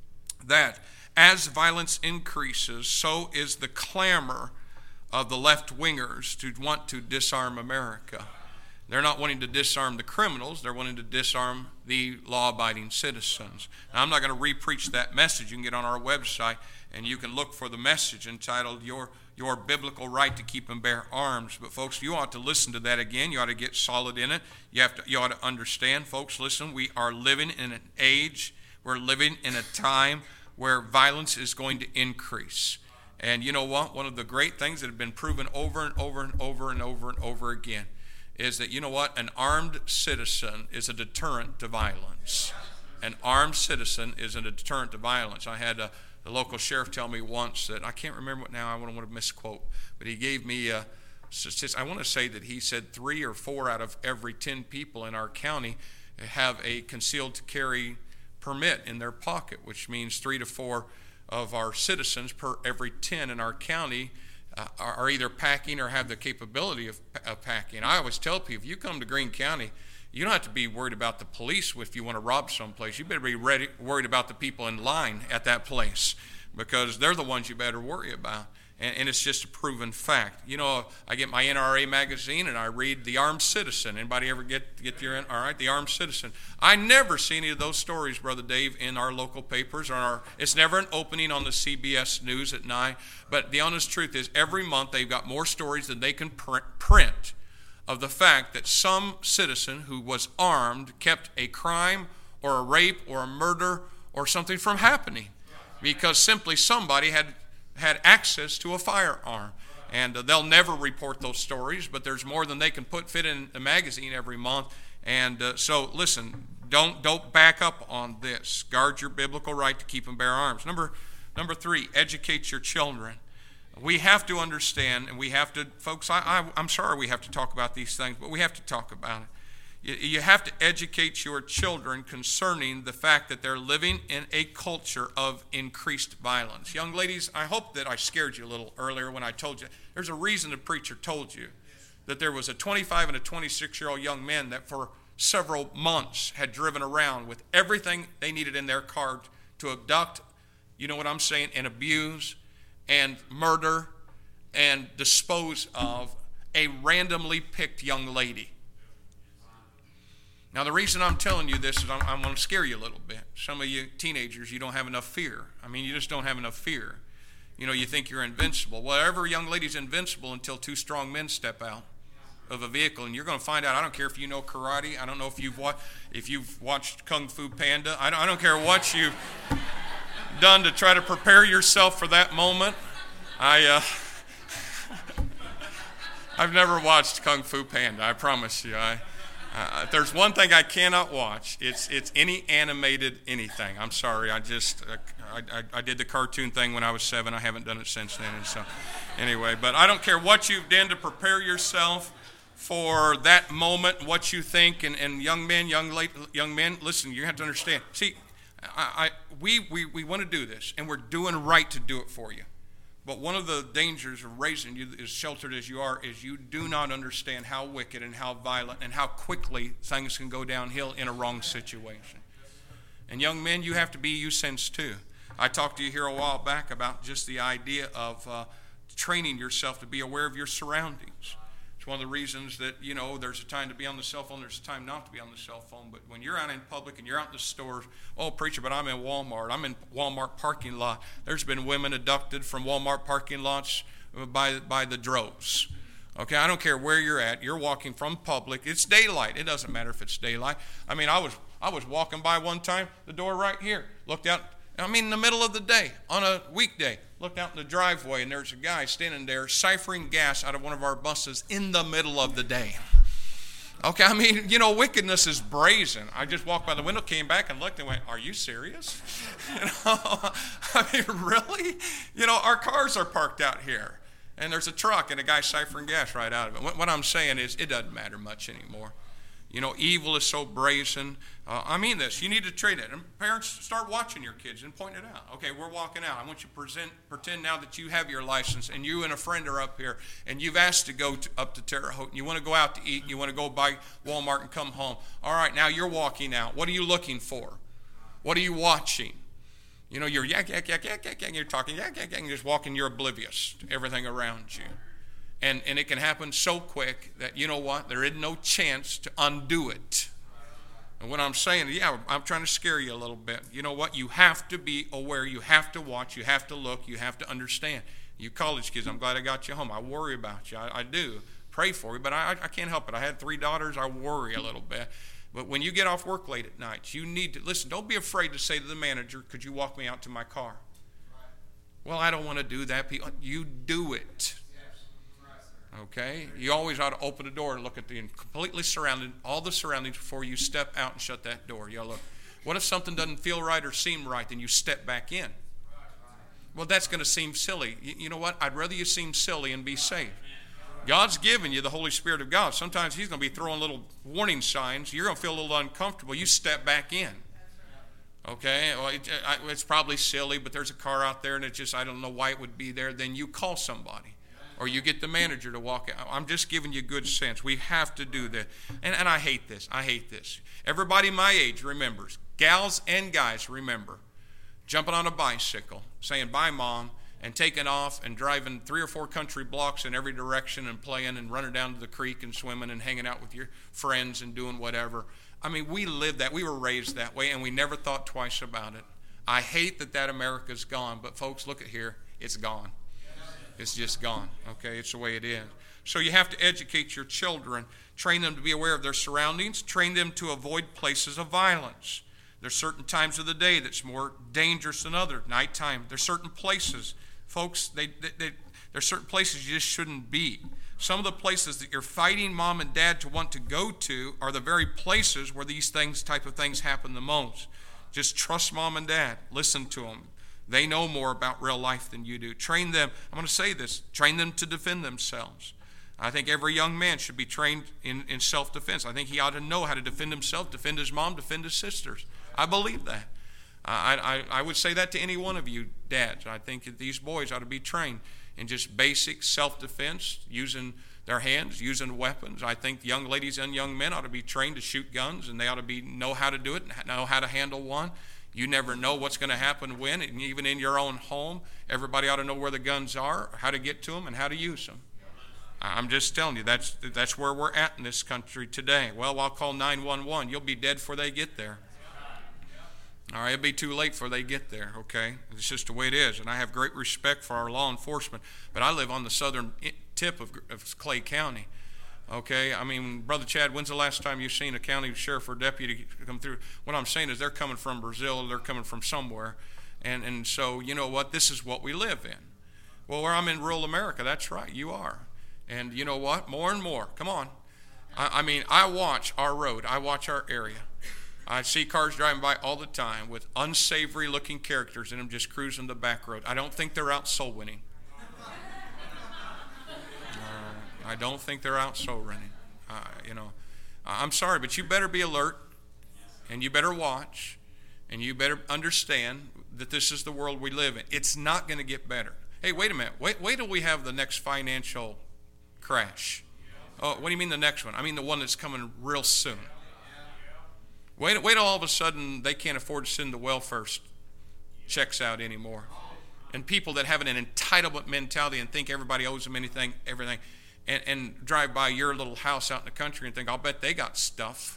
that as violence increases, so is the clamor of the left-wingers to want to disarm America? They're not wanting to disarm the criminals. They're wanting to disarm the law-abiding citizens. Now, I'm not going to re-preach that message. You can get on our website, and you can look for the message entitled, Your Your Biblical Right to Keep and Bear Arms. But, folks, you ought to listen to that again. You ought to get solid in it. You have to. You ought to understand, folks, listen, we are living in an age, we're living in a time where violence is going to increase. And you know what? One of the great things that have been proven over and over and over and over and over again is that, you know what? An armed citizen is a deterrent to violence. An armed citizen is a deterrent to violence. I had a, the local sheriff tell me once that, I can't remember what now, I don't want to misquote, but he gave me a statistic. I want to say that he said three or four out of every ten people in our county have a concealed carry permit in their pocket, which means three to four of our citizens per every ten in our county uh, are either packing or have the capability of, of packing. I always tell people, if you come to Greene County, you don't have to be worried about the police if you want to rob someplace. You better be ready, worried about the people in line at that place, because they're the ones you better worry about. And, and it's just a proven fact. You know, I get my N R A magazine and I read The Armed Citizen. Anybody ever get get your, all right, The Armed Citizen? I never see any of those stories, Brother Dave, in our local papers. Or our, it's never an opening on the C B S News at night. But the honest truth is, every month they've got more stories than they can print, print of the fact that some citizen who was armed kept a crime or a rape or a murder or something from happening because simply somebody had had access to a firearm. And uh, they'll never report those stories, but there's more than they can put fit in a magazine every month. And uh, so, listen, don't don't back up on this. Guard your biblical right to keep and bear arms. Number number three, educate your children. We have to understand, and we have to, folks, I, I, I'm sorry we have to talk about these things, but we have to talk about it. You, you have to educate your children concerning the fact that they're living in a culture of increased violence. Young ladies, I hope that I scared you a little earlier when I told you. There's a reason the preacher told you that there was a twenty-five and a twenty-six-year-old young man that for several months had driven around with everything they needed in their car to abduct, you know what I'm saying, and abuse and murder and dispose of a randomly picked young lady. Now, the reason I'm telling you this is I'm, I'm going to scare you a little bit. Some of you teenagers, you don't have enough fear. I mean, you just don't have enough fear. You know, you think you're invincible. Well, every young lady's invincible until two strong men step out of a vehicle, and you're going to find out. I don't care if you know karate. I don't know if you've watched if you've watched Kung Fu Panda. I don't, I don't care what you've done to try to prepare yourself for that moment. I uh, I've never watched Kung Fu Panda. I promise you. I. Uh, if there's one thing I cannot watch, it's it's any animated anything. I'm sorry, I just uh, I, I, I did the cartoon thing when I was seven. I haven't done it since then, and so anyway. But I don't care what you've done to prepare yourself for that moment, what you think. And, and young men, young late, young men, listen, you have to understand. See, I, I we, we, we want to do this, and we're doing right to do it for you. But one of the dangers of raising you, as sheltered as you are, is you do not understand how wicked and how violent and how quickly things can go downhill in a wrong situation. And young men, you have to be you sense too. I talked to you here a while back about just the idea of uh, training yourself to be aware of your surroundings. It's one of the reasons that, you know, there's a time to be on the cell phone, there's a time not to be on the cell phone. But when you're out in public and you're out in the stores, oh, preacher, but I'm in Walmart. I'm in Walmart parking lot. There's been women abducted from Walmart parking lots by, by the droves. Okay, I don't care where you're at. You're walking from public. It's daylight. It doesn't matter if it's daylight. I mean, I was I was walking by one time, the door right here. Looked out, I mean, in the middle of the day, on a weekday. Looked out in the driveway, and there's a guy standing there ciphering gas out of one of our buses in the middle of the day. Okay, I mean, you know, wickedness is brazen. I just walked by the window, came back and looked and went, are you serious? You know, I mean, really? You know, our cars are parked out here, and there's a truck and a guy ciphering gas right out of it. What, what I'm saying is it doesn't matter much anymore. You know, evil is so brazen. Uh, I mean this. You need to train it. And parents, start watching your kids and point it out. Okay, we're walking out. I want you to present, pretend now that you have your license and you and a friend are up here and you've asked to go to, up to Terre Haute and you want to go out to eat and you want to go by Walmart and come home. All right, now you're walking out. What are you looking for? What are you watching? You know, you're yak, yak, yak, yak, yak, yak, you're talking yak, yak, yak, and you're just walking, you're oblivious to everything around you. And, and it can happen so quick that, you know what, there is no chance to undo it. And what I'm saying, yeah, I'm trying to scare you a little bit. You know what, you have to be aware, you have to watch, you have to look, you have to understand. You college kids, I'm glad I got you home. I worry about you, I, I do. Pray for you, but I, I can't help it. I had three daughters, I worry a little bit. But when you get off work late at night, you need to, listen, don't be afraid to say to the manager, could you walk me out to my car? Well, I don't want to do that. You do it. Okay? You always ought to open the door and look at the completely surrounded, all the surroundings before you step out and shut that door. You look. What if something doesn't feel right or seem right, then you step back in? Well, that's going to seem silly. You, you know what? I'd rather you seem silly and be safe. God's given you the Holy Spirit of God. Sometimes He's going to be throwing little warning signs. You're going to feel a little uncomfortable. You step back in. Okay? Well, it, it's probably silly, but there's a car out there and it's just, I don't know why it would be there. Then you call somebody. Or you get the manager to walk out. I'm just giving you good sense. We have to do that. And, and I hate this. I hate this. Everybody my age remembers. Gals and guys remember. Jumping on a bicycle, saying, bye, Mom, and taking off and driving three or four country blocks in every direction and playing and running down to the creek and swimming and hanging out with your friends and doing whatever. I mean, we lived that. We were raised that way, and we never thought twice about it. I hate that that America's gone. But, folks, look at here. It's gone. It's just gone, okay? It's the way it is. So you have to educate your children, train them to be aware of their surroundings, train them to avoid places of violence. There's certain times of the day that's more dangerous than others. Nighttime, there's certain places. Folks, they, they, they, there's certain places you just shouldn't be. Some of the places that you're fighting mom and dad to want to go to are the very places where these things, type of things happen the most. Just trust mom and dad. Listen to them. They know more about real life than you do. Train them, I'm going to say this, train them to defend themselves. I think every young man should be trained in, in self-defense. I think he ought to know how to defend himself, defend his mom, defend his sisters. I believe that. I, I, I would say that to any one of you dads. I think that these boys ought to be trained in just basic self-defense, using their hands, using weapons. I think young ladies and young men ought to be trained to shoot guns, and they ought to be know how to do it and know how to handle one. You never know what's going to happen when, and even in your own home, everybody ought to know where the guns are, how to get to them, and how to use them. I'm just telling you, that's that's where we're at in this country today. Well, I'll call nine one one. You'll be dead before they get there. All right, it'll be too late before they get there, okay? It's just the way it is, and I have great respect for our law enforcement, but I live on the southern tip of, of Clay County. Okay, I mean, Brother Chad, when's the last time you've seen a county sheriff or deputy come through? What I'm saying is they're coming from Brazil, they're coming from somewhere. And, and so, you know what, this is what we live in. Well, where I'm in rural America, that's right, you are. And you know what, more and more, come on. I, I mean, I watch our road, I watch our area. I see cars driving by all the time with unsavory looking characters in them just cruising the back road. I don't think they're out soul winning. I don't think they're out soul running. Uh, you know, I'm sorry, but you better be alert, and you better watch, And you better understand that this is the world we live in. It's not going to get better. Hey, wait a minute. Wait, wait till we have the next financial crash. Oh, what do you mean the next one? I mean the one that's coming real soon. Wait, wait till all of a sudden they can't afford to send the welfare checks out anymore. And people that have an entitlement mentality and think everybody owes them anything, everything, and, and drive by your little house out in the country and think, I'll bet they got stuff.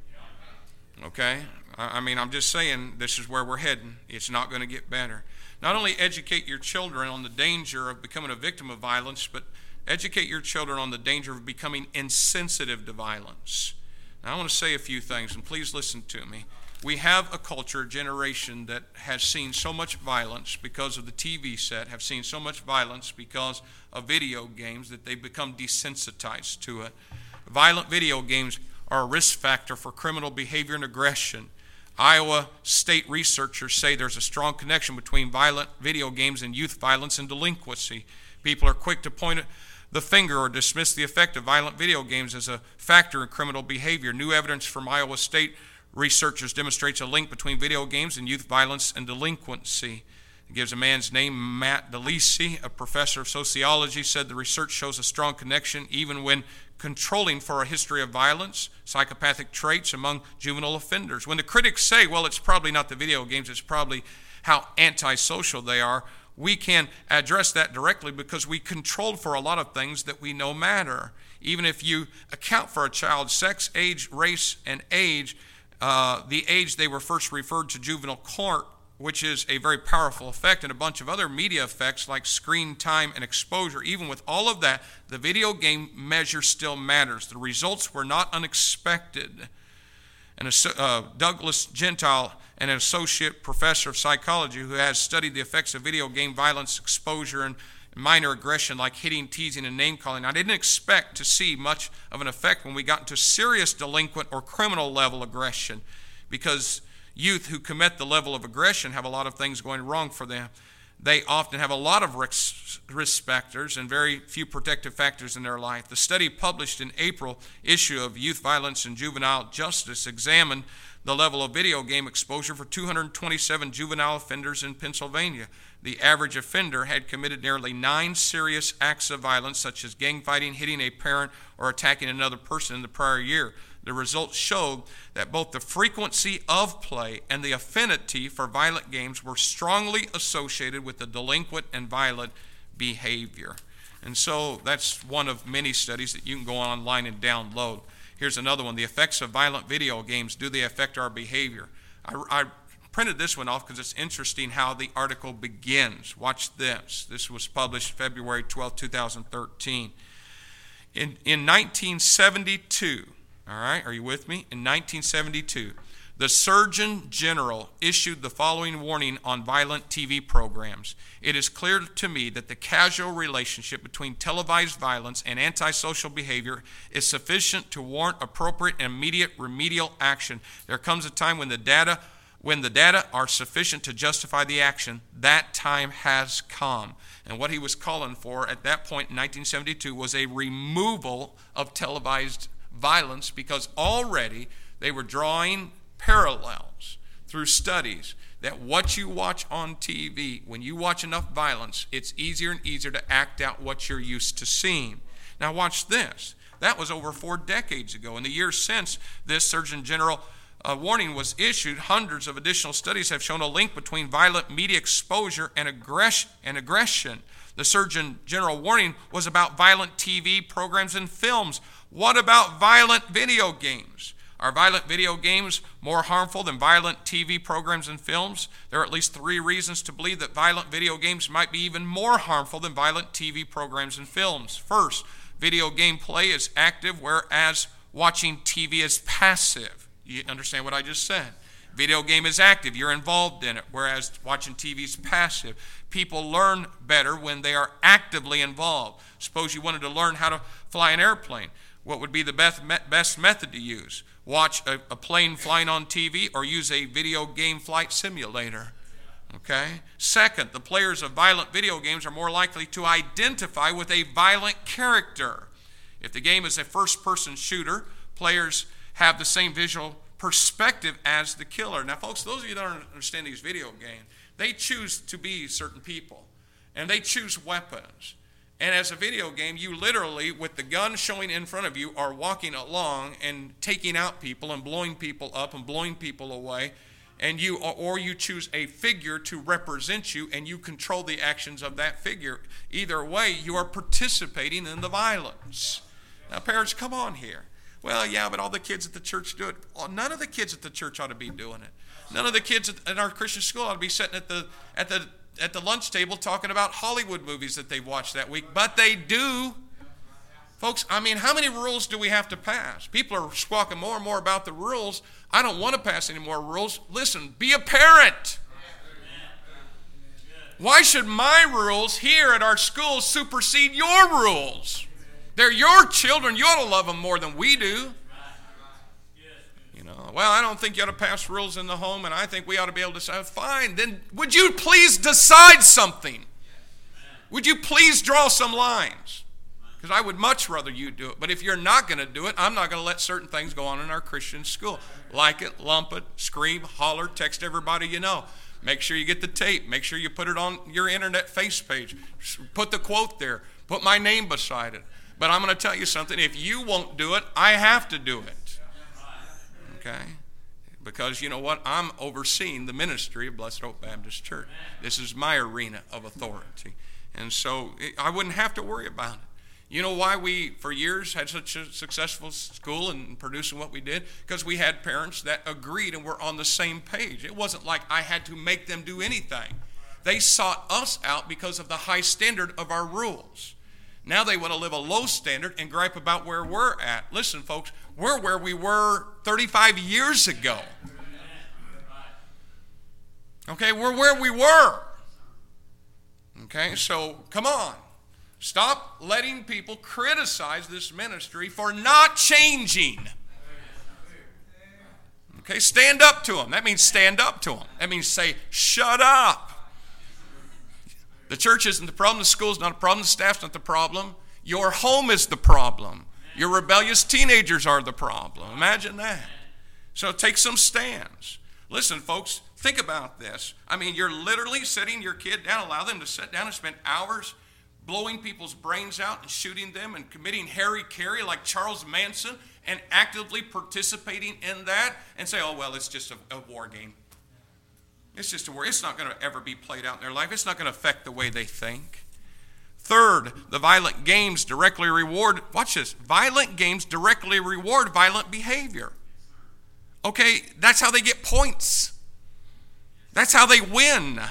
Okay? I, I mean, I'm just saying this is where we're heading. It's not going to get better. Not only educate your children on the danger of becoming a victim of violence, but educate your children on the danger of becoming insensitive to violence. Now, I want to say a few things, and please listen to me. We have a culture, a generation that has seen so much violence because of the T V set, have seen so much violence because of video games that they've become desensitized to it. Violent video games are a risk factor for criminal behavior and aggression. Iowa State researchers say there's a strong connection between violent video games and youth violence and delinquency. People are quick to point the finger or dismiss the effect of violent video games as a factor in criminal behavior. New evidence from Iowa State researchers demonstrates a link between video games and youth violence and delinquency. It gives a man's name, Matt DeLisi, a professor of sociology, said the research shows a strong connection even when controlling for a history of violence, psychopathic traits among juvenile offenders. When the critics say, well, it's probably not the video games, it's probably how antisocial they are, we can address that directly because we controlled for a lot of things that we know matter. Even if you account for a child's sex, age, race, and age, uh, the age they were first referred to juvenile court, which is a very powerful effect, and a bunch of other media effects like screen time and exposure. Even with all of that, the video game measure still matters. The results were not unexpected. And uh, Douglas Gentile, an associate professor of psychology who has studied the effects of video game violence, exposure, and minor aggression like hitting, teasing, and name-calling. I didn't expect to see much of an effect when we got into serious delinquent or criminal level aggression, because youth who commit the level of aggression have a lot of things going wrong for them. They often have a lot of risk, risk factors and very few protective factors in their life. The study published in April issue of Youth Violence and Juvenile Justice examined the level of video game exposure for two hundred twenty-seven juvenile offenders in Pennsylvania. The average offender had committed nearly nine serious acts of violence, such as gang fighting, hitting a parent, or attacking another person in the prior year. The results showed that both the frequency of play and the affinity for violent games were strongly associated with the delinquent and violent behavior. And so that's one of many studies that you can go online and download. Here's another one. The effects of violent video games, do they affect our behavior? I, I printed this one off because it's interesting how the article begins. Watch this. This was published February twelfth, two thousand thirteen. In, in nineteen seventy-two, all right, are you with me? In nineteen seventy-two, the Surgeon General issued the following warning on violent T V programs. It is clear to me that the causal relationship between televised violence and antisocial behavior is sufficient to warrant appropriate and immediate remedial action. There comes a time when the data when the data are sufficient to justify the action. That time has come. And what he was calling for at that point in nineteen seventy-two was a removal of televised violence, because already they were drawing parallels through studies that what you watch on T V, when you watch enough violence, it's easier and easier to act out what you're used to seeing. Now watch this. That was over four decades ago. In the years since this Surgeon General uh, warning was issued, hundreds of additional studies have shown a link between violent media exposure and aggression. And aggression. The Surgeon General warning was about violent T V programs and films. What about violent video games? Are violent video games more harmful than violent T V programs and films? There are at least three reasons to believe that violent video games might be even more harmful than violent T V programs and films. First, video game play is active, whereas watching T V is passive. You understand what I just said? Video game is active, you're involved in it, whereas watching T V is passive. People learn better when they are actively involved. Suppose you wanted to learn how to fly an airplane. What would be the best best method to use? Watch a, a plane flying on T V or use a video game flight simulator? Okay? Second, the players of violent video games are more likely to identify with a violent character. If the game is a first-person shooter, players have the same visual perspective as the killer. Now, folks, those of you that don't understand these video games, they choose to be certain people, and they choose weapons. And as a video game, you literally, with the gun showing in front of you, are walking along and taking out people and blowing people up and blowing people away. And you, or you choose a figure to represent you, and you control the actions of that figure. Either way, you are participating in the violence. Now, parents, come on here. Well, yeah, but all the kids at the church do it. Well, none of the kids at the church ought to be doing it. None of the kids at our Christian school ought to be sitting at the at the at the lunch table talking about Hollywood movies that they watched that week, but they do. Folks, I mean, how many rules do we have to pass? People are squawking more and more about the rules. I don't want to pass any more rules. Listen, be a parent. Why should my rules here at our school supersede your rules? They're your children. You ought to love them more than we do. You know, well, I don't think you ought to pass rules in the home, and I think we ought to be able to say, fine, then would you please decide something? Would you please draw some lines? Because I would much rather you do it. But if you're not going to do it, I'm not going to let certain things go on in our Christian school. Like it, lump it, scream, holler, text everybody you know. Make sure you get the tape. Make sure you put it on your internet face page. Put the quote there. Put my name beside it. But I'm going to tell you something. If you won't do it, I have to do it. Okay? Because you know what? I'm overseeing the ministry of Blessed Hope Baptist Church. This is my arena of authority. And so I wouldn't have to worry about it. You know why we, for years, had such a successful school in producing what we did? Because we had parents that agreed and were on the same page. It wasn't like I had to make them do anything. They sought us out because of the high standard of our rules. Now they want to live a low standard and gripe about where we're at. Listen, folks, we're where we were thirty-five years ago. Okay, we're where we were. Okay, so come on. Stop letting people criticize this ministry for not changing. Okay, stand up to them. That means stand up to them. That means say, shut up. The church isn't the problem. The school's not a problem. The staff's not the problem. Your home is the problem. Your rebellious teenagers are the problem. Imagine that. So take some stands. Listen, folks, think about this. I mean, you're literally sitting your kid down, allow them to sit down and spend hours blowing people's brains out and shooting them and committing hara-kiri like Charles Manson and actively participating in that and say, oh, well, it's just a, a war game. It's just a war. It's not going to ever be played out in their life. It's not going to affect the way they think. Third, the violent games directly reward, watch this, violent games directly reward violent behavior. Okay, that's how they get points. That's how they win.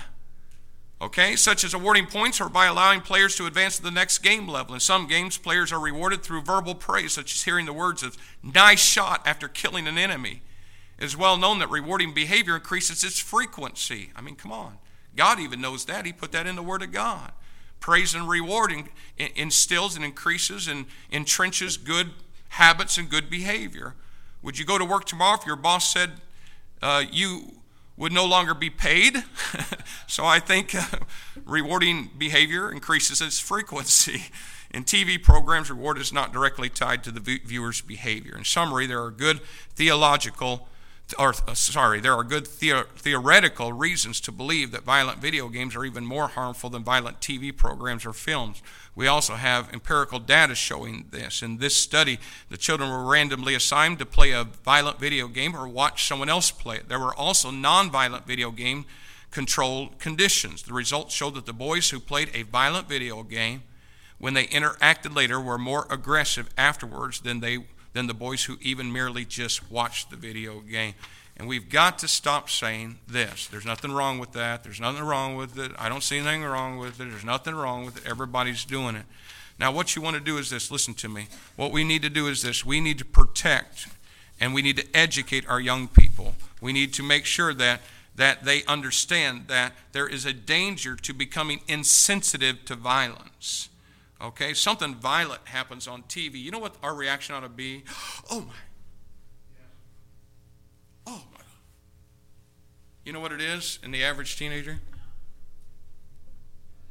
Okay, such as awarding points or by allowing players to advance to the next game level. In some games, players are rewarded through verbal praise, such as hearing the words of nice shot after killing an enemy. It is well known that rewarding behavior increases its frequency. I mean, come on. God even knows that. He put that in the Word of God. Praise and rewarding instills and increases and entrenches good habits and good behavior. Would you go to work tomorrow if your boss said uh, you would no longer be paid? So I think uh, rewarding behavior increases its frequency. In T V programs, reward is not directly tied to the viewer's behavior. In summary, there are good theological, or uh, sorry, there are good the- theoretical reasons to believe that violent video games are even more harmful than violent T V programs or films. We also have empirical data showing this. In this study, the children were randomly assigned to play a violent video game or watch someone else play it. There were also non-violent video game control conditions. The results showed that the boys who played a violent video game, when they interacted later, were more aggressive afterwards than they than the boys who even merely just watched the video game. And we've got to stop saying this. There's nothing wrong with that. There's nothing wrong with it. I don't see anything wrong with it. There's nothing wrong with it. Everybody's doing it. Now, what you want to do is this. Listen to me. What we need to do is this. We need to protect and we need to educate our young people. We need to make sure that, that they understand that there is a danger to becoming insensitive to violence. Okay? Something violent happens on T V. You know what our reaction ought to be? Oh, my. Oh, my. You know what it is in the average teenager?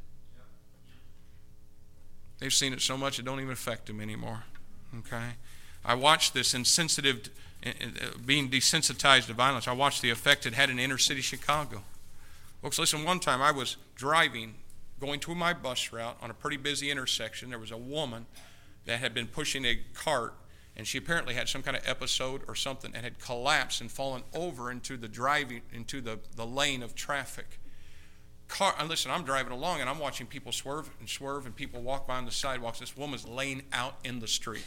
They've seen it so much it don't even affect them anymore. Okay? I watched this insensitive, being desensitized to violence. I watched the effect it had in inner city Chicago. Folks, listen, one time I was driving, going to my bus route on a pretty busy intersection. There was a woman that had been pushing a cart, and she apparently had some kind of episode or something and had collapsed and fallen over into the driving, into the, the lane of traffic. Car, and listen, I'm driving along and I'm watching people swerve and swerve and people walk by on the sidewalks. This woman's laying out in the street.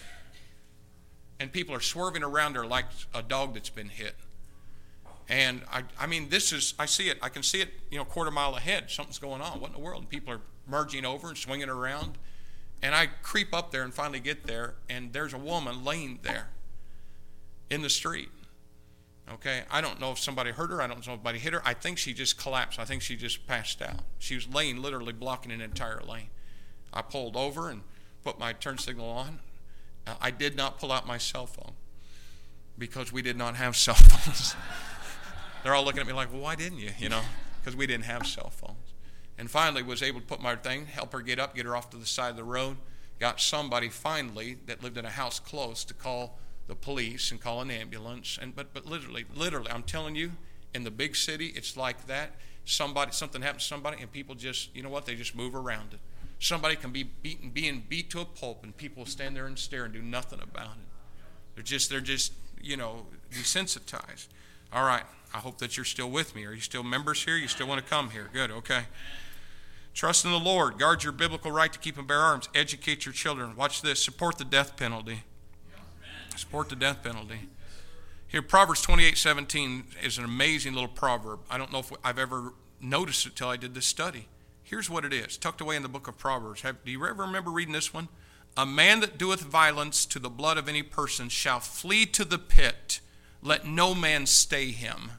And people are swerving around her like a dog that's been hit. And I, I mean, this is, I see it, I can see it, you know, a quarter mile ahead. Something's going on. What in the world? And people are merging over and swinging around. And I creep up there and finally get there, and there's a woman laying there in the street. Okay, I don't know if somebody hurt her. I don't know if somebody hit her. I think she just collapsed. I think she just passed out. She was laying, literally blocking an entire lane. I pulled over and put my turn signal on. I did not pull out my cell phone because we did not have cell phones. They're all looking at me like, well, why didn't you? You know, because we didn't have cell phones. And finally was able to put my thing, help her get up, get her off to the side of the road. Got somebody finally that lived in a house close to call the police and call an ambulance. And but but literally, literally, I'm telling you, in the big city, it's like that. Somebody, something happens to somebody, and people just, you know what? They just move around it. Somebody can be beaten, being beat to a pulp, and people stand there and stare and do nothing about it. They're just, they're just, you know, desensitized. All right. I hope that you're still with me. Are you still members here? You still want to come here? Good. Okay. Trust in the Lord. Guard your biblical right to keep and bear arms. Educate your children. Watch this. Support the death penalty. Support the death penalty. Here, Proverbs twenty-eight seventeen is an amazing little proverb. I don't know if I've ever noticed it till I did this study. Here's what it is, tucked away in the book of Proverbs. Have, do you ever remember reading this one? A man that doeth violence to the blood of any person shall flee to the pit. Let no man stay him.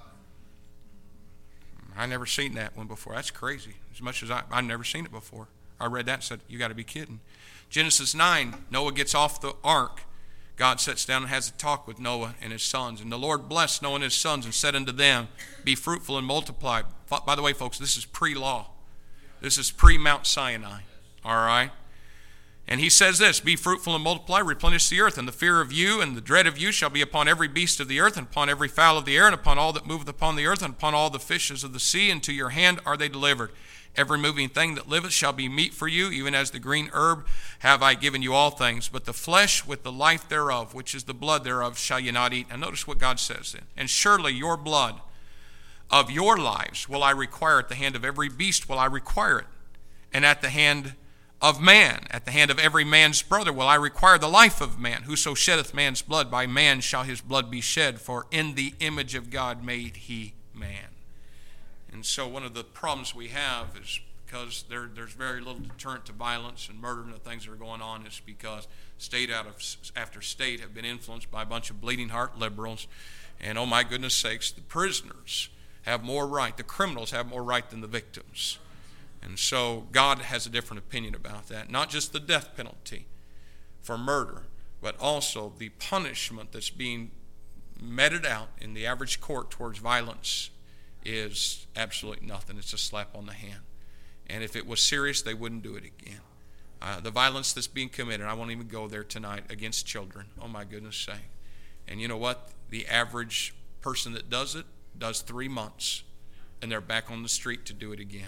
I never seen that one before. That's crazy. As much as I, I've never seen it before. I read that and said, you got to be kidding. Genesis nine, Noah gets off the ark. God sits down and has a talk with Noah and his sons. And the Lord blessed Noah and his sons and said unto them, be fruitful and multiply. By the way, folks, this is pre-law. This is pre-Mount Sinai. All right? And he says this, be fruitful and multiply, replenish the earth, and the fear of you and the dread of you shall be upon every beast of the earth, and upon every fowl of the air, and upon all that moveth upon the earth, and upon all the fishes of the sea, and to your hand are they delivered. Every moving thing that liveth shall be meat for you, even as the green herb have I given you all things. But the flesh with the life thereof, which is the blood thereof, shall ye not eat. And notice what God says then. And surely your blood of your lives will I require at the hand of every beast will I require it. And at the hand of man, at the hand of every man's brother will I require the life of man. Whoso sheddeth man's blood, by man shall his blood be shed, for in the image of God made he man. And so one of the problems we have is because there, there's very little deterrent to violence and murder and the things that are going on is because state out of, after state have been influenced by a bunch of bleeding heart liberals. And oh my goodness sakes, the prisoners have more right, the criminals have more right than the victims. And so God has a different opinion about that. Not just the death penalty for murder, but also the punishment that's being meted out in the average court towards violence is absolutely nothing. It's a slap on the hand. And if it was serious, they wouldn't do it again. Uh, the violence that's being committed, I won't even go there tonight, against children. Oh my goodness sake. And you know what? The average person that does it does three months, and they're back on the street to do it again.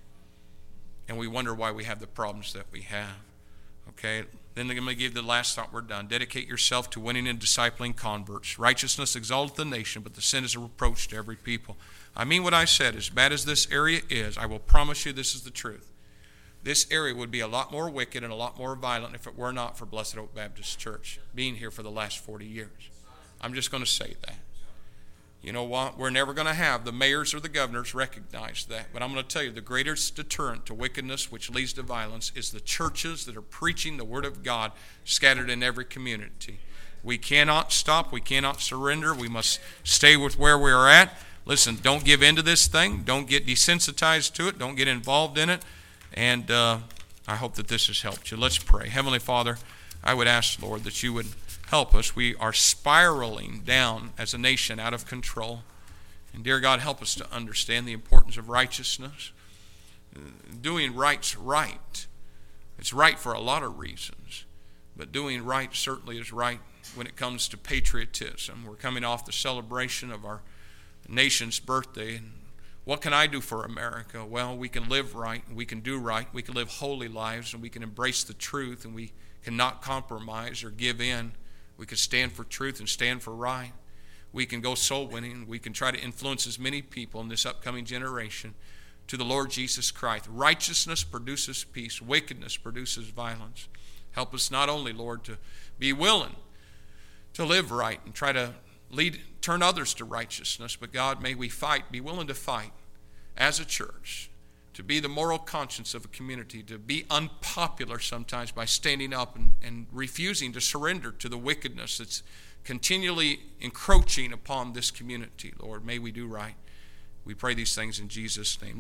And we wonder why we have the problems that we have. Okay, then I'm going to give the last thought, we're done. Dedicate yourself to winning and discipling converts. Righteousness exalteth the nation, but the sin is a reproach to every people. I mean what I said. As bad as this area is, I will promise you this is the truth. This area would be a lot more wicked and a lot more violent if it were not for Blessed Oak Baptist Church being here for the last forty years. I'm just going to say that. You know what? We're never going to have the mayors or the governors recognize that. But I'm going to tell you, the greatest deterrent to wickedness, which leads to violence, is the churches that are preaching the Word of God scattered in every community. We cannot stop. We cannot surrender. We must stay with where we are at. Listen, don't give in to this thing. Don't get desensitized to it. Don't get involved in it. And uh, I hope that this has helped you. Let's pray. Heavenly Father, I would ask, Lord, that you would help us. We are spiraling down as a nation out of control. And dear God, help us to understand the importance of righteousness. Doing right's right. It's right for a lot of reasons. But doing right certainly is right when it comes to patriotism. We're coming off the celebration of our nation's birthday. And what can I do for America? Well, we can live right, and we can do right, we can live holy lives, and we can embrace the truth, and we cannot compromise or give in. We can stand for truth and stand for right. We can go soul winning. We can try to influence as many people in this upcoming generation to the Lord Jesus Christ. Righteousness produces peace. Wickedness produces violence. Help us not only, Lord, to be willing to live right and try to lead, turn others to righteousness, but God, may we fight, be willing to fight as a church, to be the moral conscience of a community, to be unpopular sometimes by standing up and, and refusing to surrender to the wickedness that's continually encroaching upon this community. Lord, may we do right. We pray these things in Jesus' name.